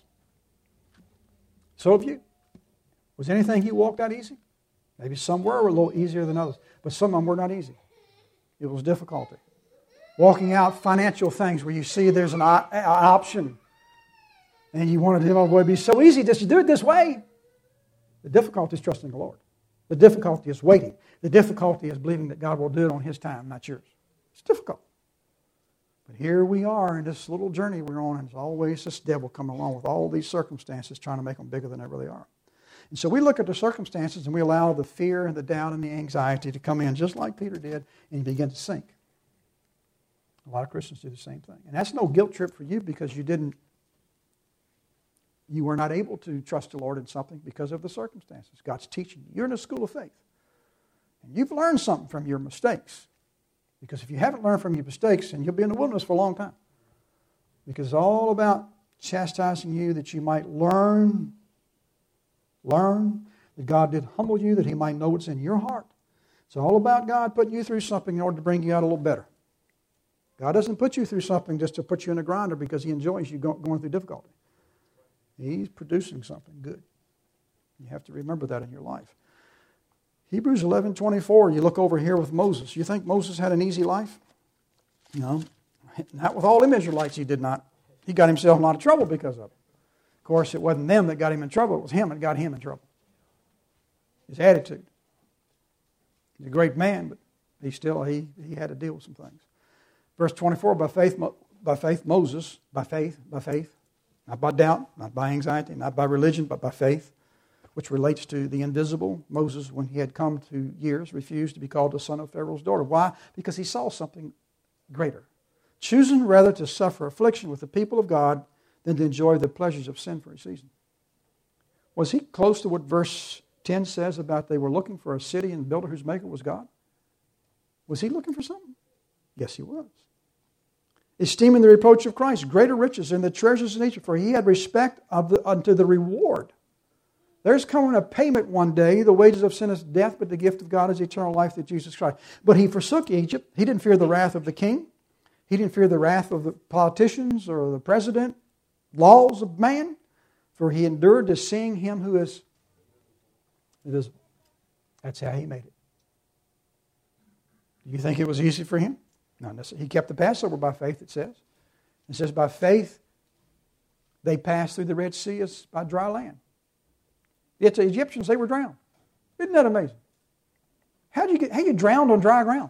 So have you. Was anything you walked out easy? Maybe some were a little easier than others. But some of them were not easy. It was difficulty. Walking out financial things where you see there's an option. And you want to do it, oh, it'd be so easy just to do it this way. The difficulty is trusting the Lord. The difficulty is waiting. The difficulty is believing that God will do it on His time, not yours. It's difficult. But here we are in this little journey we're on, and there's always this devil coming along with all these circumstances trying to make them bigger than they really are. And so we look at the circumstances and we allow the fear and the doubt and the anxiety to come in just like Peter did, and you begin to sink. A lot of Christians do the same thing. And that's no guilt trip for you because you didn't You were not able to trust the Lord in something because of the circumstances. God's teaching you. You're in a school of faith. And you've learned something from your mistakes. Because if you haven't learned from your mistakes, then you'll be in the wilderness for a long time. Because it's all about chastising you that you might learn, learn that God did humble you, that He might know what's in your heart. It's all about God putting you through something in order to bring you out a little better. God doesn't put you through something just to put you in a grinder because He enjoys you going through difficulty. He's producing something good. You have to remember that in your life. Hebrews eleven twenty-four, you look over here with Moses. You think Moses had an easy life? No. Not with all them Israelites, he did not. He got himself in a lot of trouble because of it. Of course, it wasn't them that got him in trouble. It was him that got him in trouble. His attitude. He's a great man, but he still he, he had to deal with some things. Verse twenty-four, by faith, by faith, Moses, by faith, by faith, not by doubt, not by anxiety, not by religion, but by faith, which relates to the invisible. Moses, when he had come to years, refused to be called the son of Pharaoh's daughter. Why? Because he saw something greater. Choosing rather to suffer affliction with the people of God than to enjoy the pleasures of sin for a season. Was he close to what verse ten says about they were looking for a city and builder whose maker was God? Was he looking for something? Yes, he was. Esteeming the reproach of Christ greater riches than the treasures of nature, for he had respect of the, unto the reward. There's coming a payment one day. The wages of sin is death, but the gift of God is eternal life through Jesus Christ. But he forsook Egypt. He didn't fear the wrath of the king. He didn't fear the wrath of the politicians or the president, laws of man, for he endured to seeing him who is invisible. That's how he made it. Do you think it was easy for him? Not necessarily. He kept the Passover by faith, it says. It says by faith they passed through the Red Sea as by dry land. Yet the Egyptians, they were drowned. Isn't that amazing? How do you get? How you drowned on dry ground?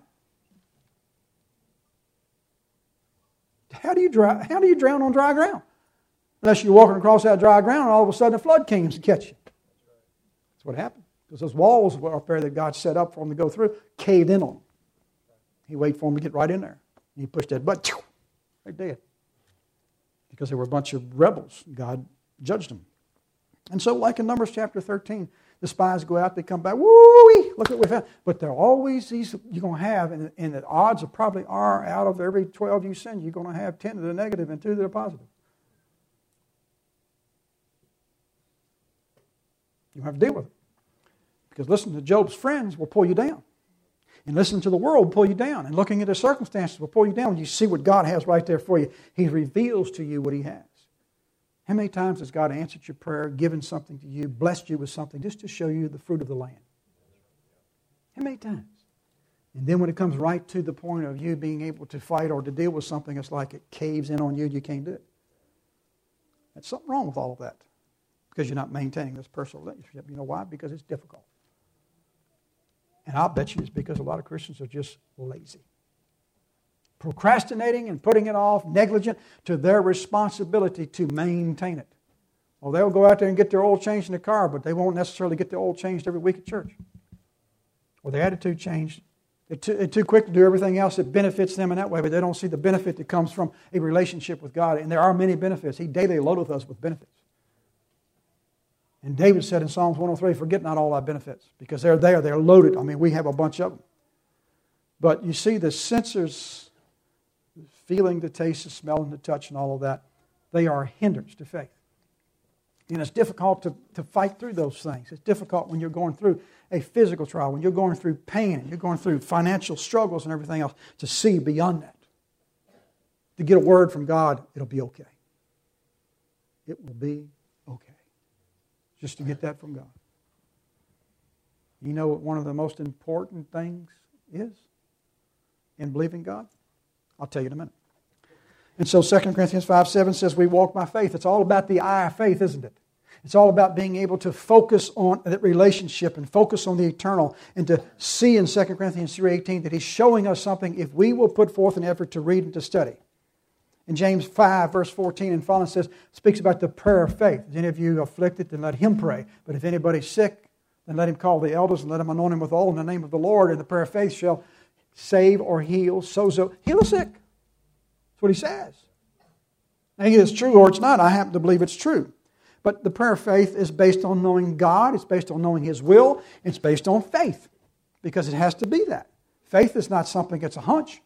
How do you dry, How do you drown on dry ground? Unless you're walking across that dry ground, and all of a sudden a flood came to catch you. That's what happened. Because those walls were up there that God set up for them to go through, caved in on them. He waited for them to get right in there. And he pushed that button. They're dead. Because they were a bunch of rebels. God judged them. And so, like in Numbers chapter thirteen, the spies go out, they come back, woo-wee, look what we found. But there are always these you're going to have, and, and the odds are probably are out of every twelve you send, you're going to have ten that are negative and two that are positive. You have to deal with it. Because listening to Job's friends will pull you down. And listening to the world will pull you down. And looking at the circumstances will pull you down. When you see what God has right there for you, He reveals to you what He has. How many times has God answered your prayer, given something to you, blessed you with something, just to show you the fruit of the land? How many times? And then when it comes right to the point of you being able to fight or to deal with something, it's like it caves in on you and you can't do it. There's something wrong with all of that. Because you're not maintaining this personal relationship. You know why? Because it's difficult. And I'll bet you it's because a lot of Christians are just lazy. Procrastinating and putting it off, negligent to their responsibility to maintain it. Well, they'll go out there and get their oil changed in the car, but they won't necessarily get the oil changed every week at church. Or their attitude changed. They're too, they're too quick to do everything else that benefits them in that way, but they don't see the benefit that comes from a relationship with God. And there are many benefits. He daily loadeth us with benefits. And David said in Psalms one oh three, forget not all thy benefits, because they're there, they're loaded. I mean, we have a bunch of them. But you see, the sensors, feeling, the taste, the smell, and the touch, and all of that, they are a hindrance to faith. And it's difficult to, to fight through those things. It's difficult when you're going through a physical trial, when you're going through pain, and you're going through financial struggles and everything else, to see beyond that. To get a word from God, it'll be okay. It will be okay. Just to get that from God. You know what one of the most important things is in believing God? I'll tell you in a minute. And so Second Corinthians five seven says we walk by faith. It's all about the eye of faith, isn't it? It's all about being able to focus on that relationship and focus on the eternal, and to see in Second Corinthians three eighteen that He's showing us something if we will put forth an effort to read and to study. In James five, verse fourteen and following says, speaks about the prayer of faith. If any of you afflicted, then let him pray. But if anybody's sick, then let him call the elders and let him anoint him with oil in the name of the Lord. And the prayer of faith shall save or heal. Sozo. Heal the sick. That's what he says. Now, either it's true or it's not. I happen to believe it's true. But the prayer of faith is based on knowing God. It's based on knowing His will. It's based on faith. Because it has to be that. Faith is not something that's a hunch.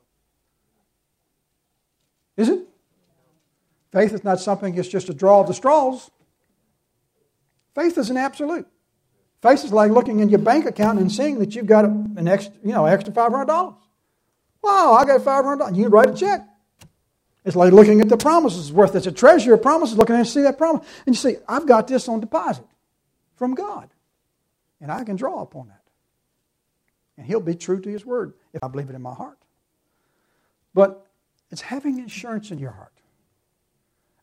Is it? Faith is not something that's just a draw of the straws. Faith is an absolute. Faith is like looking in your bank account and seeing that you've got an extra, you know, extra five hundred dollars. Wow, I got five hundred dollars. You write a check. It's like looking at the promises worth. It's a treasure of promises, looking at it and see that promise. And you see, I've got this on deposit from God. And I can draw upon that. And He'll be true to His word if I believe it in my heart. But it's having assurance in your heart.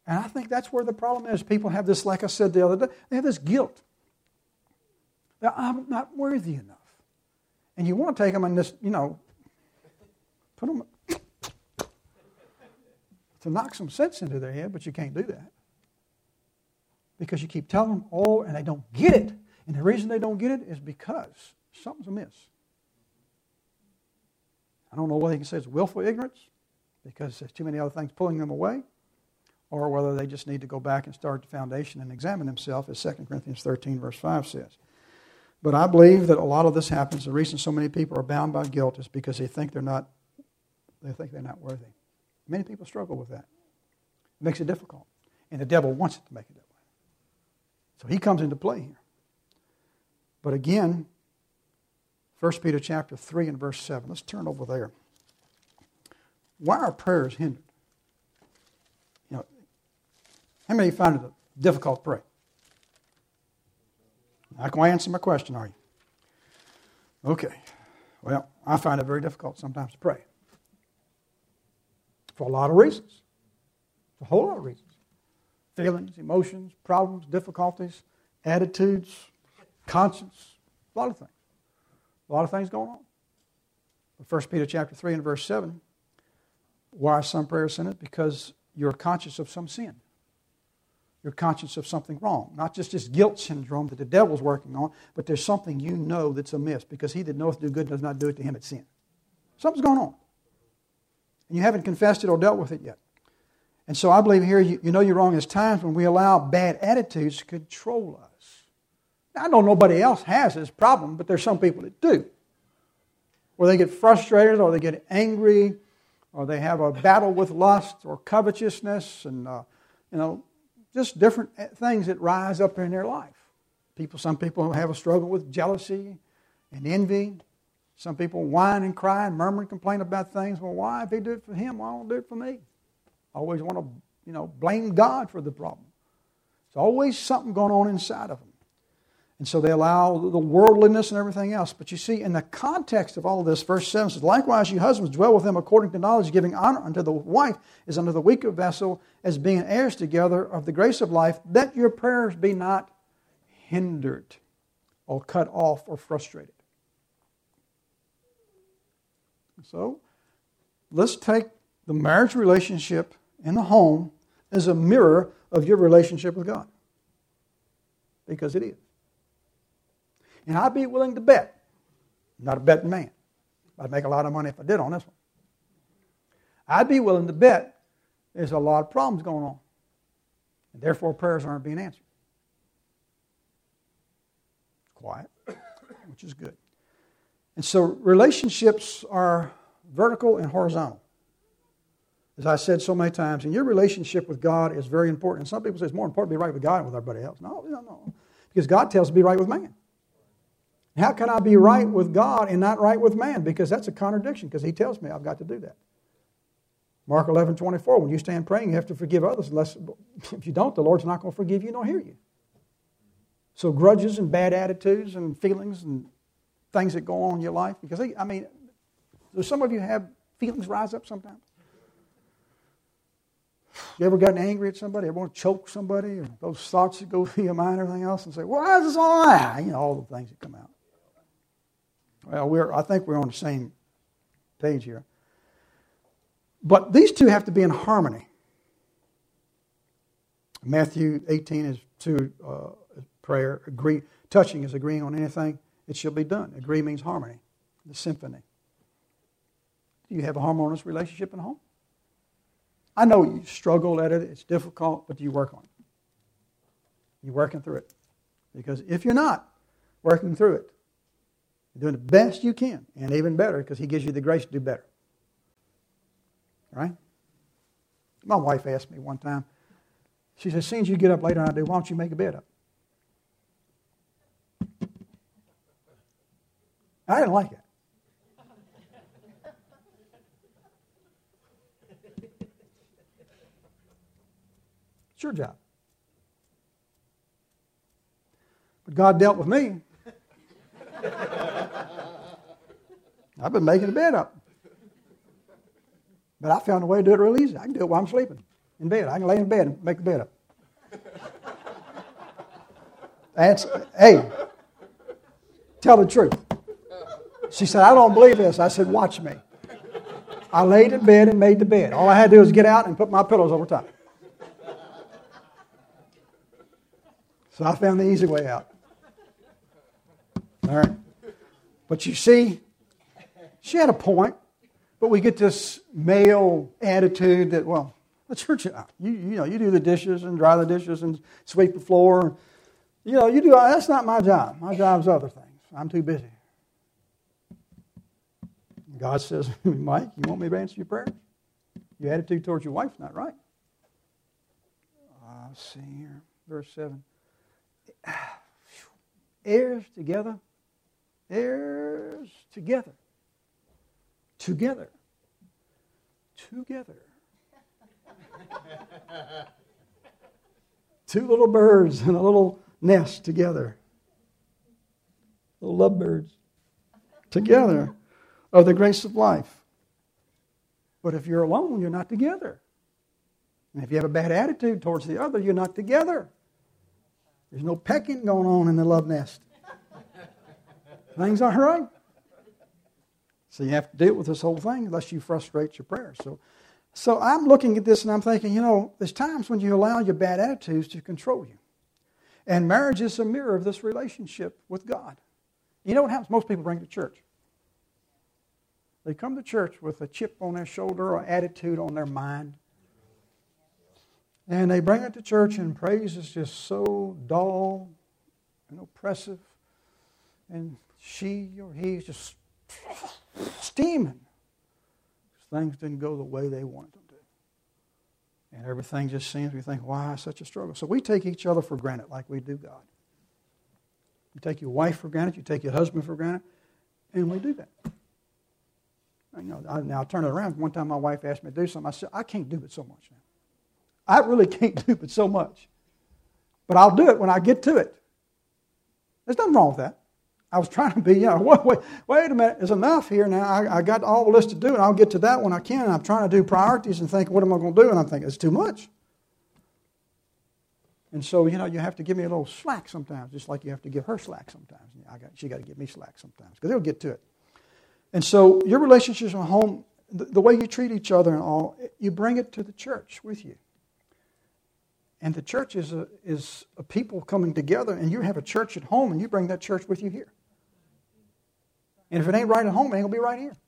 And I think that's where the problem is. People have this, like I said the other day, they have this guilt. That I'm not worthy enough. And you want to take them and just, you know, put them to knock some sense into their head, but you can't do that. Because you keep telling them, oh, and they don't get it. And the reason they don't get it is because something's amiss. I don't know whether you can say it's willful ignorance, because there's too many other things pulling them away, or whether they just need to go back and start the foundation and examine themselves, as Second Corinthians thirteen, verse five says. But I believe that a lot of this happens. The reason so many people are bound by guilt is because they think they're not, they think they're not worthy. Many people struggle with that. It makes it difficult. And the devil wants it to make it that way. So he comes into play here. But again, First Peter chapter three and verse seven. Let's turn over there. Why are prayers hindered? You know, how many find it difficult to pray? Not going to answer my question, are you? Okay. Well, I find it very difficult sometimes to pray. For a lot of reasons. For a whole lot of reasons. Feelings, emotions, problems, difficulties, attitudes, conscience, a lot of things. A lot of things going on. But First Peter chapter three and verse seven, why are some prayers hindered? Because you're conscious of some sin. You're conscious of something wrong. Not just this guilt syndrome that the devil's working on, but there's something you know that's amiss, because he that knoweth to do good does not do it, to him it's sin. Something's going on. And you haven't confessed it or dealt with it yet. And so I believe here, you, you know you're wrong. There's times when we allow bad attitudes to control us. Now, I know nobody else has this problem, but there's some people that do. Where they get frustrated, or they get angry, or they have a battle with lust or covetousness, and uh, you know, just different things that rise up in their life. People, some people have a struggle with jealousy and envy. Some people whine and cry and murmur and complain about things. Well, why? If he do it for him, why don't do it for me? Always want to, you know, blame God for the problem. There's always something going on inside of them. And so they allow the worldliness and everything else. But you see, in the context of all of this, verse seven says, likewise, you husbands, dwell with them according to knowledge, giving honor unto the wife as unto the weaker vessel, as being heirs together of the grace of life, that your prayers be not hindered or cut off or frustrated. So, let's take the marriage relationship in the home as a mirror of your relationship with God. Because it is. And I'd be willing to bet, I'm not a betting man, I'd make a lot of money if I did on this one. I'd be willing to bet there's a lot of problems going on. And therefore prayers aren't being answered. Quiet, which is good. And so relationships are vertical and horizontal. As I said so many times, and your relationship with God is very important. And some people say it's more important to be right with God than with everybody else. No, no, no. Because God tells us to be right with man. How can I be right with God and not right with man? Because that's a contradiction, because he tells me I've got to do that. Mark eleven twenty-four, when you stand praying, you have to forgive others. Unless, if you don't, the Lord's not going to forgive you nor hear you. So grudges and bad attitudes and feelings and things that go on in your life, because, they, I mean, do some of you have feelings rise up sometimes? You ever gotten angry at somebody? Ever want to choke somebody? Or those thoughts that go through your mind and everything else, and say, why is this all that? You know, all the things that come out. Well, we're, I think we're on the same page here. But these two have to be in harmony. Matthew eighteen is to uh, prayer. Agree, touching is agreeing on anything. It shall be done. Agree means harmony, the symphony. Do you have a harmonious relationship in the home? I know you struggle at it. It's difficult, but you work on it. You're working through it. Because if you're not working through it, you're doing the best you can, and even better, because he gives you the grace to do better. Right? My wife asked me one time, she said, as soon as you get up later than I do, why don't you make a bed up? I didn't like it. It's your job. But God dealt with me. I've been making the bed up. But I found a way to do it real easy. I can do it while I'm sleeping. in bed. I can lay in bed and make the bed up. That's, hey, tell the truth. She said, I don't believe this. I said, watch me. I laid in bed and made the bed. All I had to do was get out and put my pillows over top. So I found the easy way out. All right. But you see, she had a point. But we get this male attitude that, well, the church, you, you know, you do the dishes and dry the dishes and sweep the floor. You know, you do, that's not my job. My job's other things. I'm too busy. God says, Mike, you want me to answer your prayers? Your attitude towards your wife's not right. Uh, see here, verse seven. Heirs together. Heirs together. Together. Together. Two little birds in a little nest together. Little lovebirds. Together. Of the grace of life. But if you're alone, you're not together. And if you have a bad attitude towards the other, you're not together. There's no pecking going on in the love nest. Things aren't right. So you have to deal with this whole thing unless you frustrate your prayers. So, so I'm looking at this and I'm thinking, you know, there's times when you allow your bad attitudes to control you. And marriage is a mirror of this relationship with God. You know what happens? Most people bring to church. They come to church with a chip on their shoulder or attitude on their mind. And they bring it to church and praise is just so dull and oppressive. And she or he is just steaming. Things didn't go the way they wanted them to. And everything just seems, we think, why such a struggle? So we take each other for granted like we do God. You take your wife for granted, you take your husband for granted, and we do that. You know, I, now I'll turn it around. One time my wife asked me to do something. I said, I can't do it so much now. I really can't do it so much. But I'll do it when I get to it. There's nothing wrong with that. I was trying to be, you know, wait, wait, wait a minute, there's enough here now. I, I got all the list to do, and I'll get to that when I can. And I'm trying to do priorities and think, what am I going to do? And I'm thinking, it's too much. And so, you know, you have to give me a little slack sometimes, just like you have to give her slack sometimes. I got, she got to give me slack sometimes, because they'll get to it. And so your relationships at home, the, the way you treat each other and all, you bring it to the church with you. And the church is a, is a people coming together, and you have a church at home, and you bring that church with you here. And if it ain't right at home, it ain't going to be right here.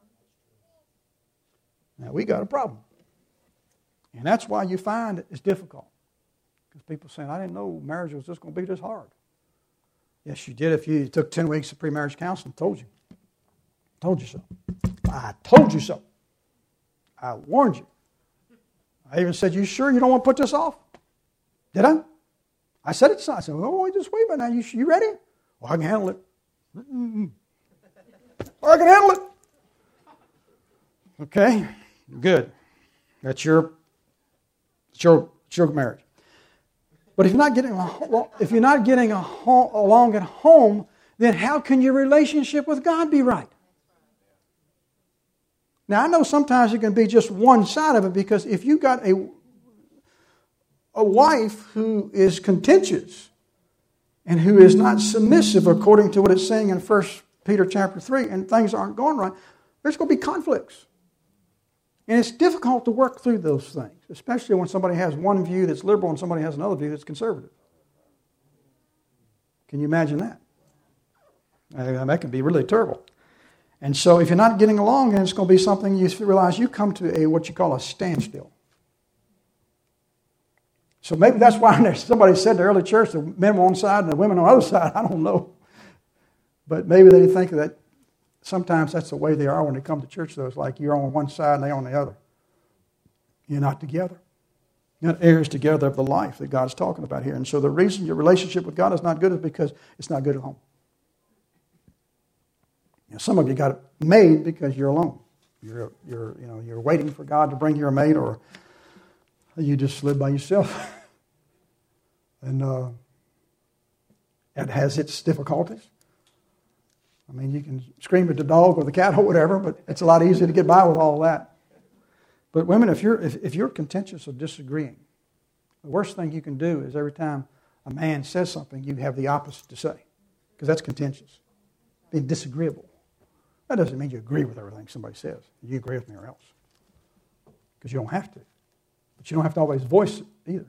Now, we got a problem. And that's why you find it's difficult. Because people saying, I didn't know marriage was just going to be this hard. Yes, you did if you took ten weeks of pre-marriage counseling. Told you. Told you so. I told you so. I warned you. I even said, you sure you don't want to put this off? Did I? I said it's not. I said, oh, just wait a minute. Now, you, you ready? Well, I can handle it. Mm-mm. Well, I can handle it. Okay, good. That's your, that's your, that's your marriage. But if you're not getting a, if you're not getting a home, along at home, then how can your relationship with God be right? Now, I know sometimes it can be just one side of it, because if you got a, a wife who is contentious and who is not submissive according to what it's saying in First Peter chapter three, and things aren't going right, there's going to be conflicts. And it's difficult to work through those things, especially when somebody has one view that's liberal and somebody has another view that's conservative. Can you imagine that? Uh, that can be really terrible. And so if you're not getting along, then it's going to be something you realize you come to a what you call a standstill. So maybe that's why somebody said in the early church, the men were on one side and the women on the other side. I don't know. But maybe they think that sometimes that's the way they are when they come to church, though. It's like you're on one side and they're on the other. You're not together. You're not heirs together of the life that God's talking about here. And so the reason your relationship with God is not good is because it's not good at home. You know, some of you got it made because you're alone. You're, you're, you know, you're waiting for God to bring you a mate, or you just live by yourself. And uh, it has its difficulties. I mean, you can scream at the dog or the cat or whatever, but it's a lot easier to get by with all that. But women, if you're, if, if you're contentious or disagreeing, the worst thing you can do is every time a man says something, you have the opposite to say. Because that's contentious. Being disagreeable. That doesn't mean you agree with everything somebody says. You agree with me or else. Because you don't have to. But you don't have to always voice it either.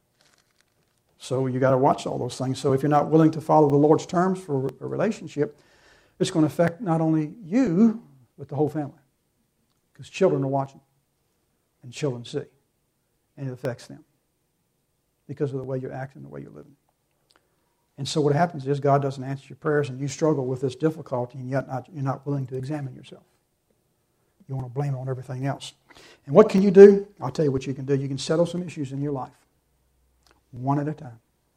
So you got to watch all those things. So if you're not willing to follow the Lord's terms for a relationship, it's going to affect not only you, but the whole family. Because children are watching. And children see. And it affects them. Because of the way you act and the way you're living. And so what happens is God doesn't answer your prayers and you struggle with this difficulty and yet not, you're not willing to examine yourself. You want to blame it on everything else. And what can you do? I'll tell you what you can do. You can settle some issues in your life. One at a time.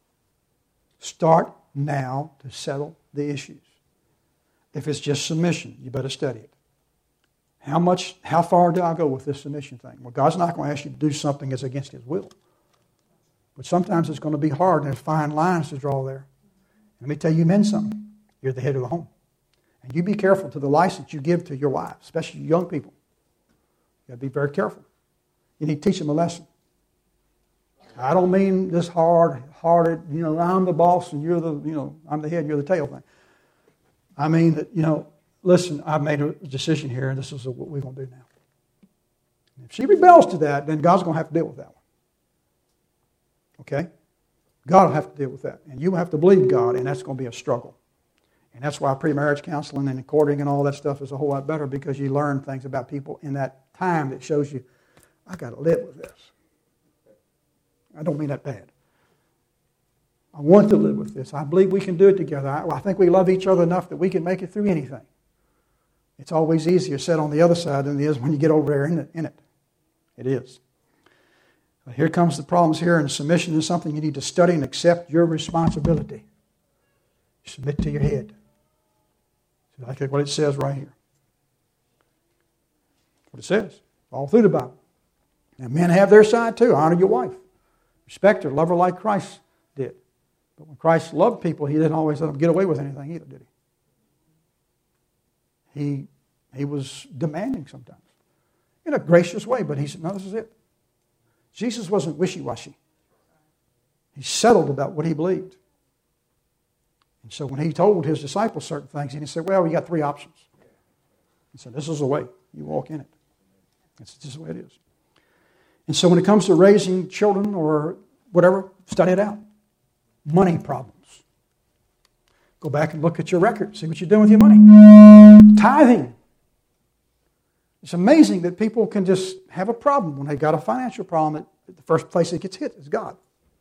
Start now to settle the issues. If it's just submission, you better study it. How much, how far do I go with this submission thing? Well, God's not going to ask you to do something that's against His will. But sometimes it's going to be hard and there's fine lines to draw there. Let me tell you men something. You're the head of the home. And you be careful to the license you give to your wives, especially young people. You got to be very careful. You need to teach them a lesson. I don't mean this hard-hearted, you know, I'm the boss and you're the, you know, I'm the head and you're the tail thing. I mean that, you know, listen, I've made a decision here and this is what we're going to do now. And if she rebels to that, then God's going to have to deal with that one. Okay? God will have to deal with that. And you will have to believe God, and that's going to be a struggle. And that's why pre-marriage counseling and courting and all that stuff is a whole lot better, because you learn things about people in that time that shows you, I got to live with this. I don't mean that bad. I want to live with this. I believe we can do it together. I, I think we love each other enough that we can make it through anything. It's always easier said on the other side than it is when you get over there in it. In it. It is. But here comes the problems here, and submission is something you need to study and accept your responsibility. Submit to your head. So like what it says right here. What it says all through the Bible. And men have their side too. Honor your wife. Respect her. Love her like Christ did. But when Christ loved people, He didn't always let them get away with anything either, did He? He, he was demanding sometimes. In a gracious way, but He said, no, this is it. Jesus wasn't wishy-washy. He settled about what He believed. And so when He told His disciples certain things, He said, well, we got three options. He said, this is the way. You walk in it. That's just the way it is. And so when it comes to raising children or whatever, study it out. Money problems. Go back and look at your record. See what you're doing with your money. Tithing. It's amazing that people can just have a problem when they've got a financial problem. That the first place it gets hit is God.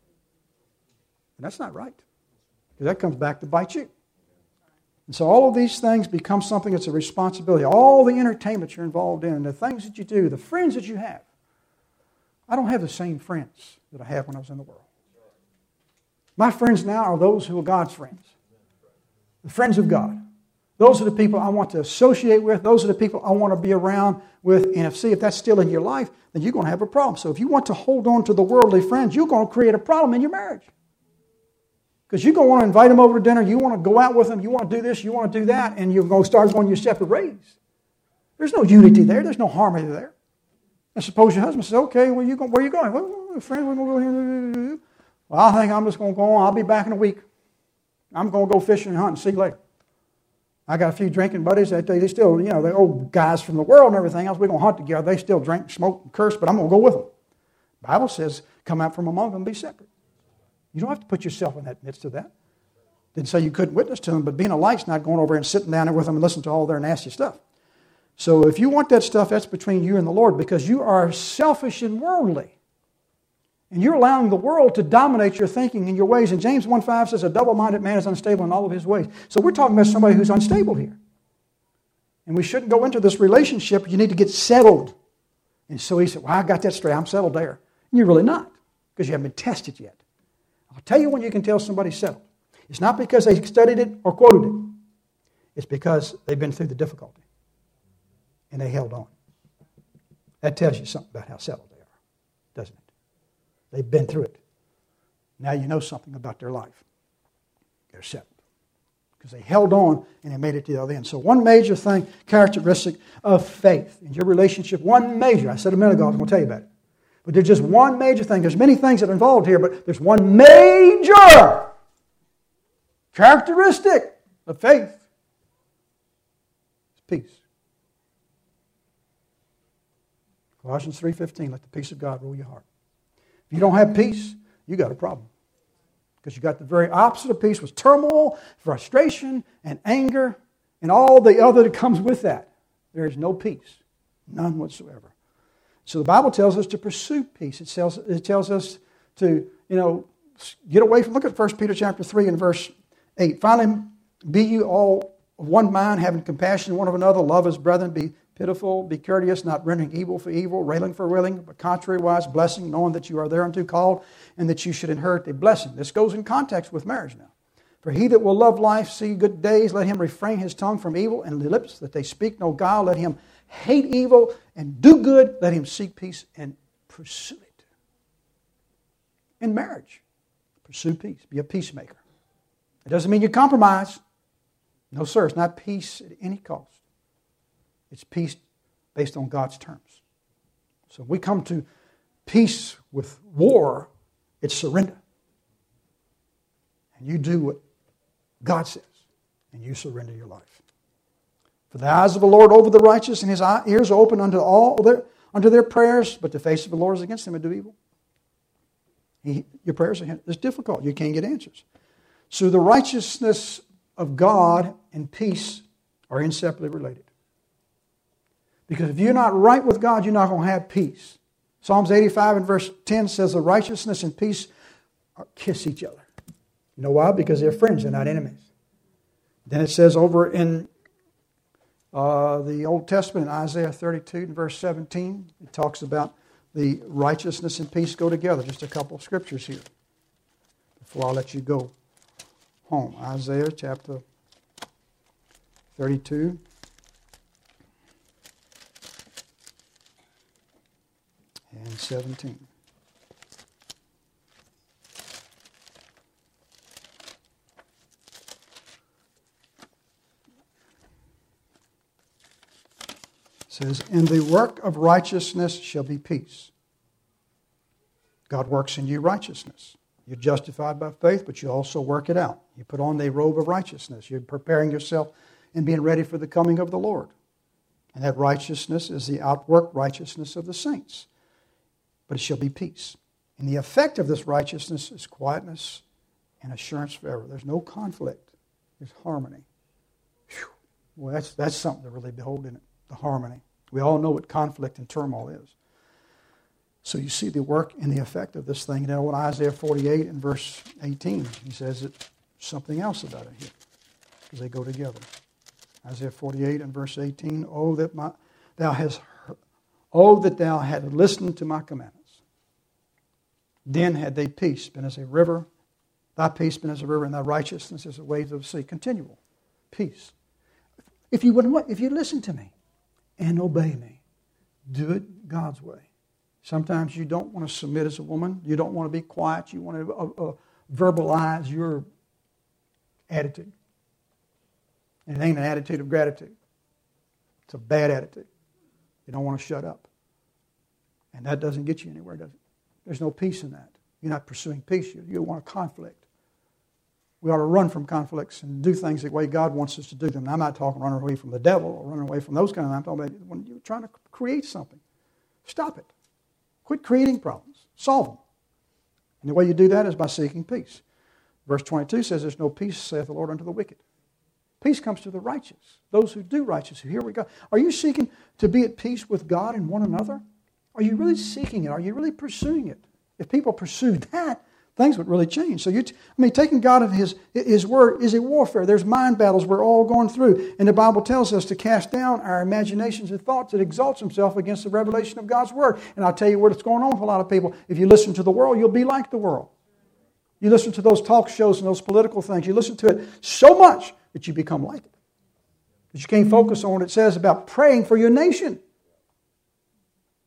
And that's not right. Because that comes back to bite you. And so all of these things become something that's a responsibility. All the entertainment you're involved in, the things that you do, the friends that you have. I don't have the same friends that I had when I was in the world. My friends now are those who are God's friends. The friends of God. Those are the people I want to associate with. Those are the people I want to be around with. And if, see, if that's still in your life, then you're going to have a problem. So if you want to hold on to the worldly friends, you're going to create a problem in your marriage. Because you're going to want to invite them over to dinner. You want to go out with them. You want to do this. You want to do that. And you're going to start going your separate ways. There's no unity there. There's no harmony there. And suppose your husband says, okay, well, you go, where are you going? Well, friend, we're going to go here. Well, I think I'm just going to go on. I'll be back in a week. I'm going to go fishing and hunting. See you later. I got a few drinking buddies. They, they still, you know, they're old guys from the world and everything else. We're going to hunt together. They still drink, smoke, and curse, but I'm going to go with them. The Bible says, come out from among them and be separate. You don't have to put yourself in that midst of that. Didn't say you couldn't witness to them, but being a light's not going over and sitting down there with them and listening to all their nasty stuff. So if you want that stuff, that's between you and the Lord, because you are selfish and worldly. And you're allowing the world to dominate your thinking and your ways. And James one five says, a double-minded man is unstable in all of his ways. So we're talking about somebody who's unstable here. And we shouldn't go into this relationship. You need to get settled. And so he said, well, I got that straight. I'm settled there. And you're really not, because you haven't been tested yet. I'll tell you when you can tell somebody's settled. It's not because they studied it or quoted it. It's because they've been through the difficulty. And they held on. That tells you something about how settled they are, doesn't it? They've been through it. Now you know something about their life. They're settled. because they held on and they made it to the other end. So one major thing, characteristic of faith in your relationship, one major, I said a minute ago, I was going to tell you about it. But there's just one major thing. There's many things that are involved here, but there's one major characteristic of faith. It's peace. Colossians three fifteen, let the peace of God rule your heart. If you don't have peace, you got a problem. Because you got the very opposite of peace with turmoil, frustration, and anger, and all the other that comes with that. There is no peace. None whatsoever. So the Bible tells us to pursue peace. It tells, it tells us to, you know, get away from, look at First Peter chapter three and verse eight. Finally, be you all of one mind, having compassion one of another, love as brethren, be pitiful, be courteous, not rendering evil for evil, railing for railing, but contrariwise blessing, knowing that you are thereunto called, and that you should inherit a blessing. This goes in context with marriage now. For he that will love life, see good days, let him refrain his tongue from evil, and the lips that they speak no guile, let him hate evil and do good, let him seek peace and pursue it. In marriage, pursue peace. Be a peacemaker. It doesn't mean you compromise. No, sir, it's not peace at any cost. It's peace based on God's terms. So if we come to peace with war, it's surrender. And you do what God says, and you surrender your life. For the eyes of the Lord over the righteous, and his ears are open unto all their, unto their prayers, but the face of the Lord is against them and do evil. He, your prayers are it's difficult. You can't get answers. So the righteousness of God and peace are inseparably related. Because if you're not right with God, you're not going to have peace. Psalms eighty-five and verse ten says the righteousness and peace are, kiss each other. You know why? Because they're friends, they're not enemies. Then it says over in uh, the Old Testament, in Isaiah thirty-two and verse seventeen, it talks about the righteousness and peace go together. Just a couple of scriptures here before I let you go home. Isaiah chapter thirty-two. And seventeen. It says, "And the work of righteousness shall be peace." God works in you righteousness. You're justified by faith, but you also work it out. You put on the robe of righteousness. You're preparing yourself and being ready for the coming of the Lord. And that righteousness is the outwork righteousness of the saints. But it shall be peace. And the effect of this righteousness is quietness and assurance forever. There's no conflict. There's harmony. Whew. Well, that's, that's something to really behold in it, the harmony. We all know what conflict and turmoil is. So you see the work and the effect of this thing. You know, in Isaiah forty-eight and verse eighteen, he says it, something else about it here, because they go together. Isaiah forty-eight and verse eighteen, "Oh, that my, thou hast heard, oh, that thou had listened to my commandments. Then had they peace been as a river, thy peace been as a river, and thy righteousness as the waves of the sea." Continual peace. If you would, if you listen to me and obey me, do it God's way. Sometimes you don't want to submit as a woman. You don't want to be quiet. You want to uh, uh, verbalize your attitude. And it ain't an attitude of gratitude. It's a bad attitude. You don't want to shut up. And that doesn't get you anywhere, does it? There's no peace in that. You're not pursuing peace. You, you want a conflict. We ought to run from conflicts and do things the way God wants us to do them. And I'm not talking running away from the devil or running away from those kind of things. I'm talking about when you're trying to create something. Stop it. Quit creating problems. Solve them. And the way you do that is by seeking peace. Verse twenty-two says, "There's no peace, saith the Lord, unto the wicked." Peace comes to the righteous, those who do righteous, who hear what God. Are you seeking to be at peace with God and one another? Are you really seeking it? Are you really pursuing it? If people pursue that, things would really change. So, you, t- I mean, taking God at His His word is a warfare. There's mind battles we're all going through, and the Bible tells us to cast down our imaginations and thoughts that exalts himself against the revelation of God's word. And I'll tell you what's going on with a lot of people. If you listen to the world, you'll be like the world. You listen to those talk shows and those political things. You listen to it so much that you become like it. But you can't focus on what it says about praying for your nation.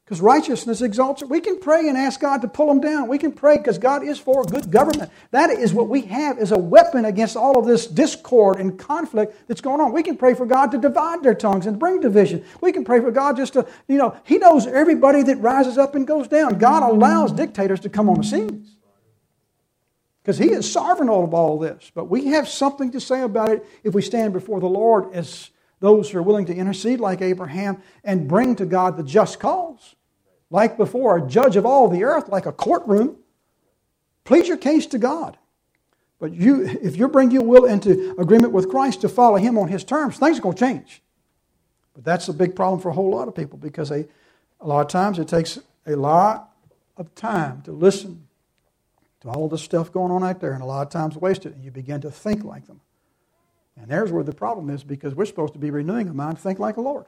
Because righteousness exalts it. We can pray and ask God to pull them down. We can pray because God is for good government. That is what we have as a weapon against all of this discord and conflict that's going on. We can pray for God to divide their tongues and bring division. We can pray for God just to, you know, He knows everybody that rises up and goes down. God allows dictators to come on the scenes. Because He is sovereign of all this. But we have something to say about it if we stand before the Lord as those who are willing to intercede like Abraham and bring to God the just cause. Like before, a judge of all the earth, like a courtroom. Plead your case to God. But you, if you bring your will into agreement with Christ to follow Him on His terms, things are going to change. But that's a big problem for a whole lot of people because they, a lot of times it takes a lot of time to listen to all of the stuff going on out there, and a lot of times wasted, and you begin to think like them. And there's where the problem is, because we're supposed to be renewing a mind to think like the Lord.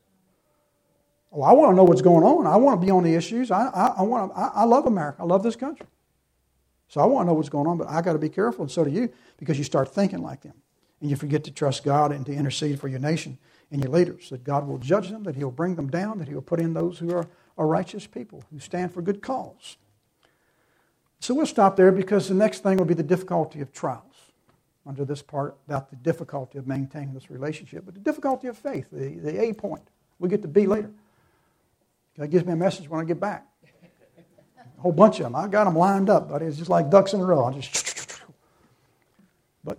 Oh, I want to know what's going on. I want to be on the issues. I, I, I want to, I, I love America. I love this country. So I want to know what's going on, but I got to be careful, and so do you, because you start thinking like them. And you forget to trust God and to intercede for your nation and your leaders, that God will judge them, that He'll bring them down, that He'll put in those who are, are righteous people, who stand for good cause. So we'll stop there, because the next thing will be the difficulty of trials. Under this part about the difficulty of maintaining this relationship, but the difficulty of faith, the, the A point. We'll get to B later. That gives me a message when I get back. A whole bunch of them. I got them lined up, but it's just like ducks in a row. I just. But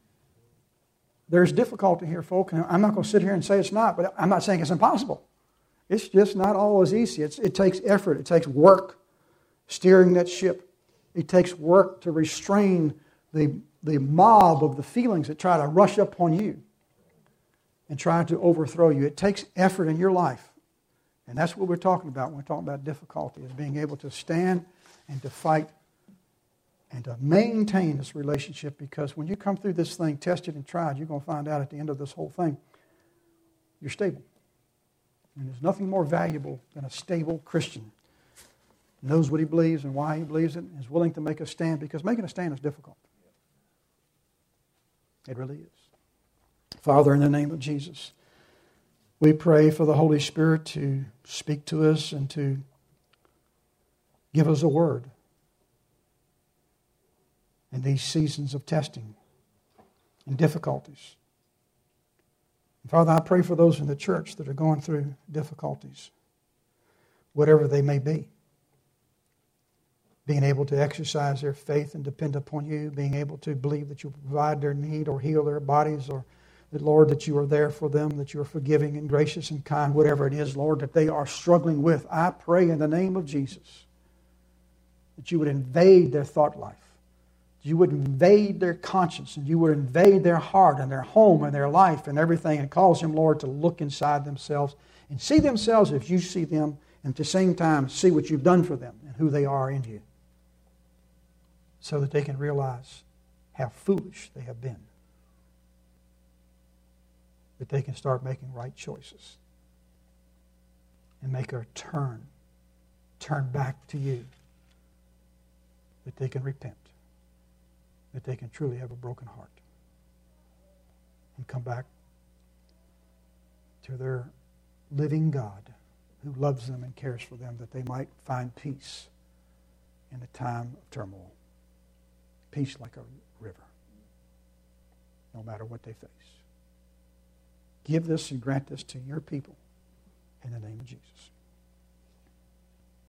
there's difficulty here, folk. And I'm not going to sit here and say it's not, but I'm not saying it's impossible. It's just not always easy. It's, it takes effort. It takes work steering that ship. It takes work to restrain the the mob of the feelings that try to rush up on you and try to overthrow you. It takes effort in your life. And that's what we're talking about when we're talking about difficulty, is being able to stand and to fight and to maintain this relationship, because when you come through this thing tested and tried, you're going to find out at the end of this whole thing, you're stable. And there's nothing more valuable than a stable Christian. Knows what he believes and why he believes it, and is willing to make a stand, because making a stand is difficult. It really is. Father, in the name of Jesus, we pray for the Holy Spirit to speak to us and to give us a word in these seasons of testing and difficulties. And Father, I pray for those in the church that are going through difficulties, whatever they may be. Being able to exercise their faith and depend upon you, being able to believe that you'll provide their need or heal their bodies, or that, Lord, that you are there for them, that you are forgiving and gracious and kind, whatever it is, Lord, that they are struggling with. I pray in the name of Jesus that you would invade their thought life, you would invade their conscience, and you would invade their heart and their home and their life and everything, and cause them, Lord, to look inside themselves and see themselves as you see them, and at the same time see what you've done for them and who they are in you, so that they can realize how foolish they have been. That they can start making right choices and make a turn, turn back to you. That they can repent. That they can truly have a broken heart and come back to their living God, who loves them and cares for them, that they might find peace in the time of turmoil. Peace like a river, no matter what they face. Give this and grant this to your people in the name of Jesus.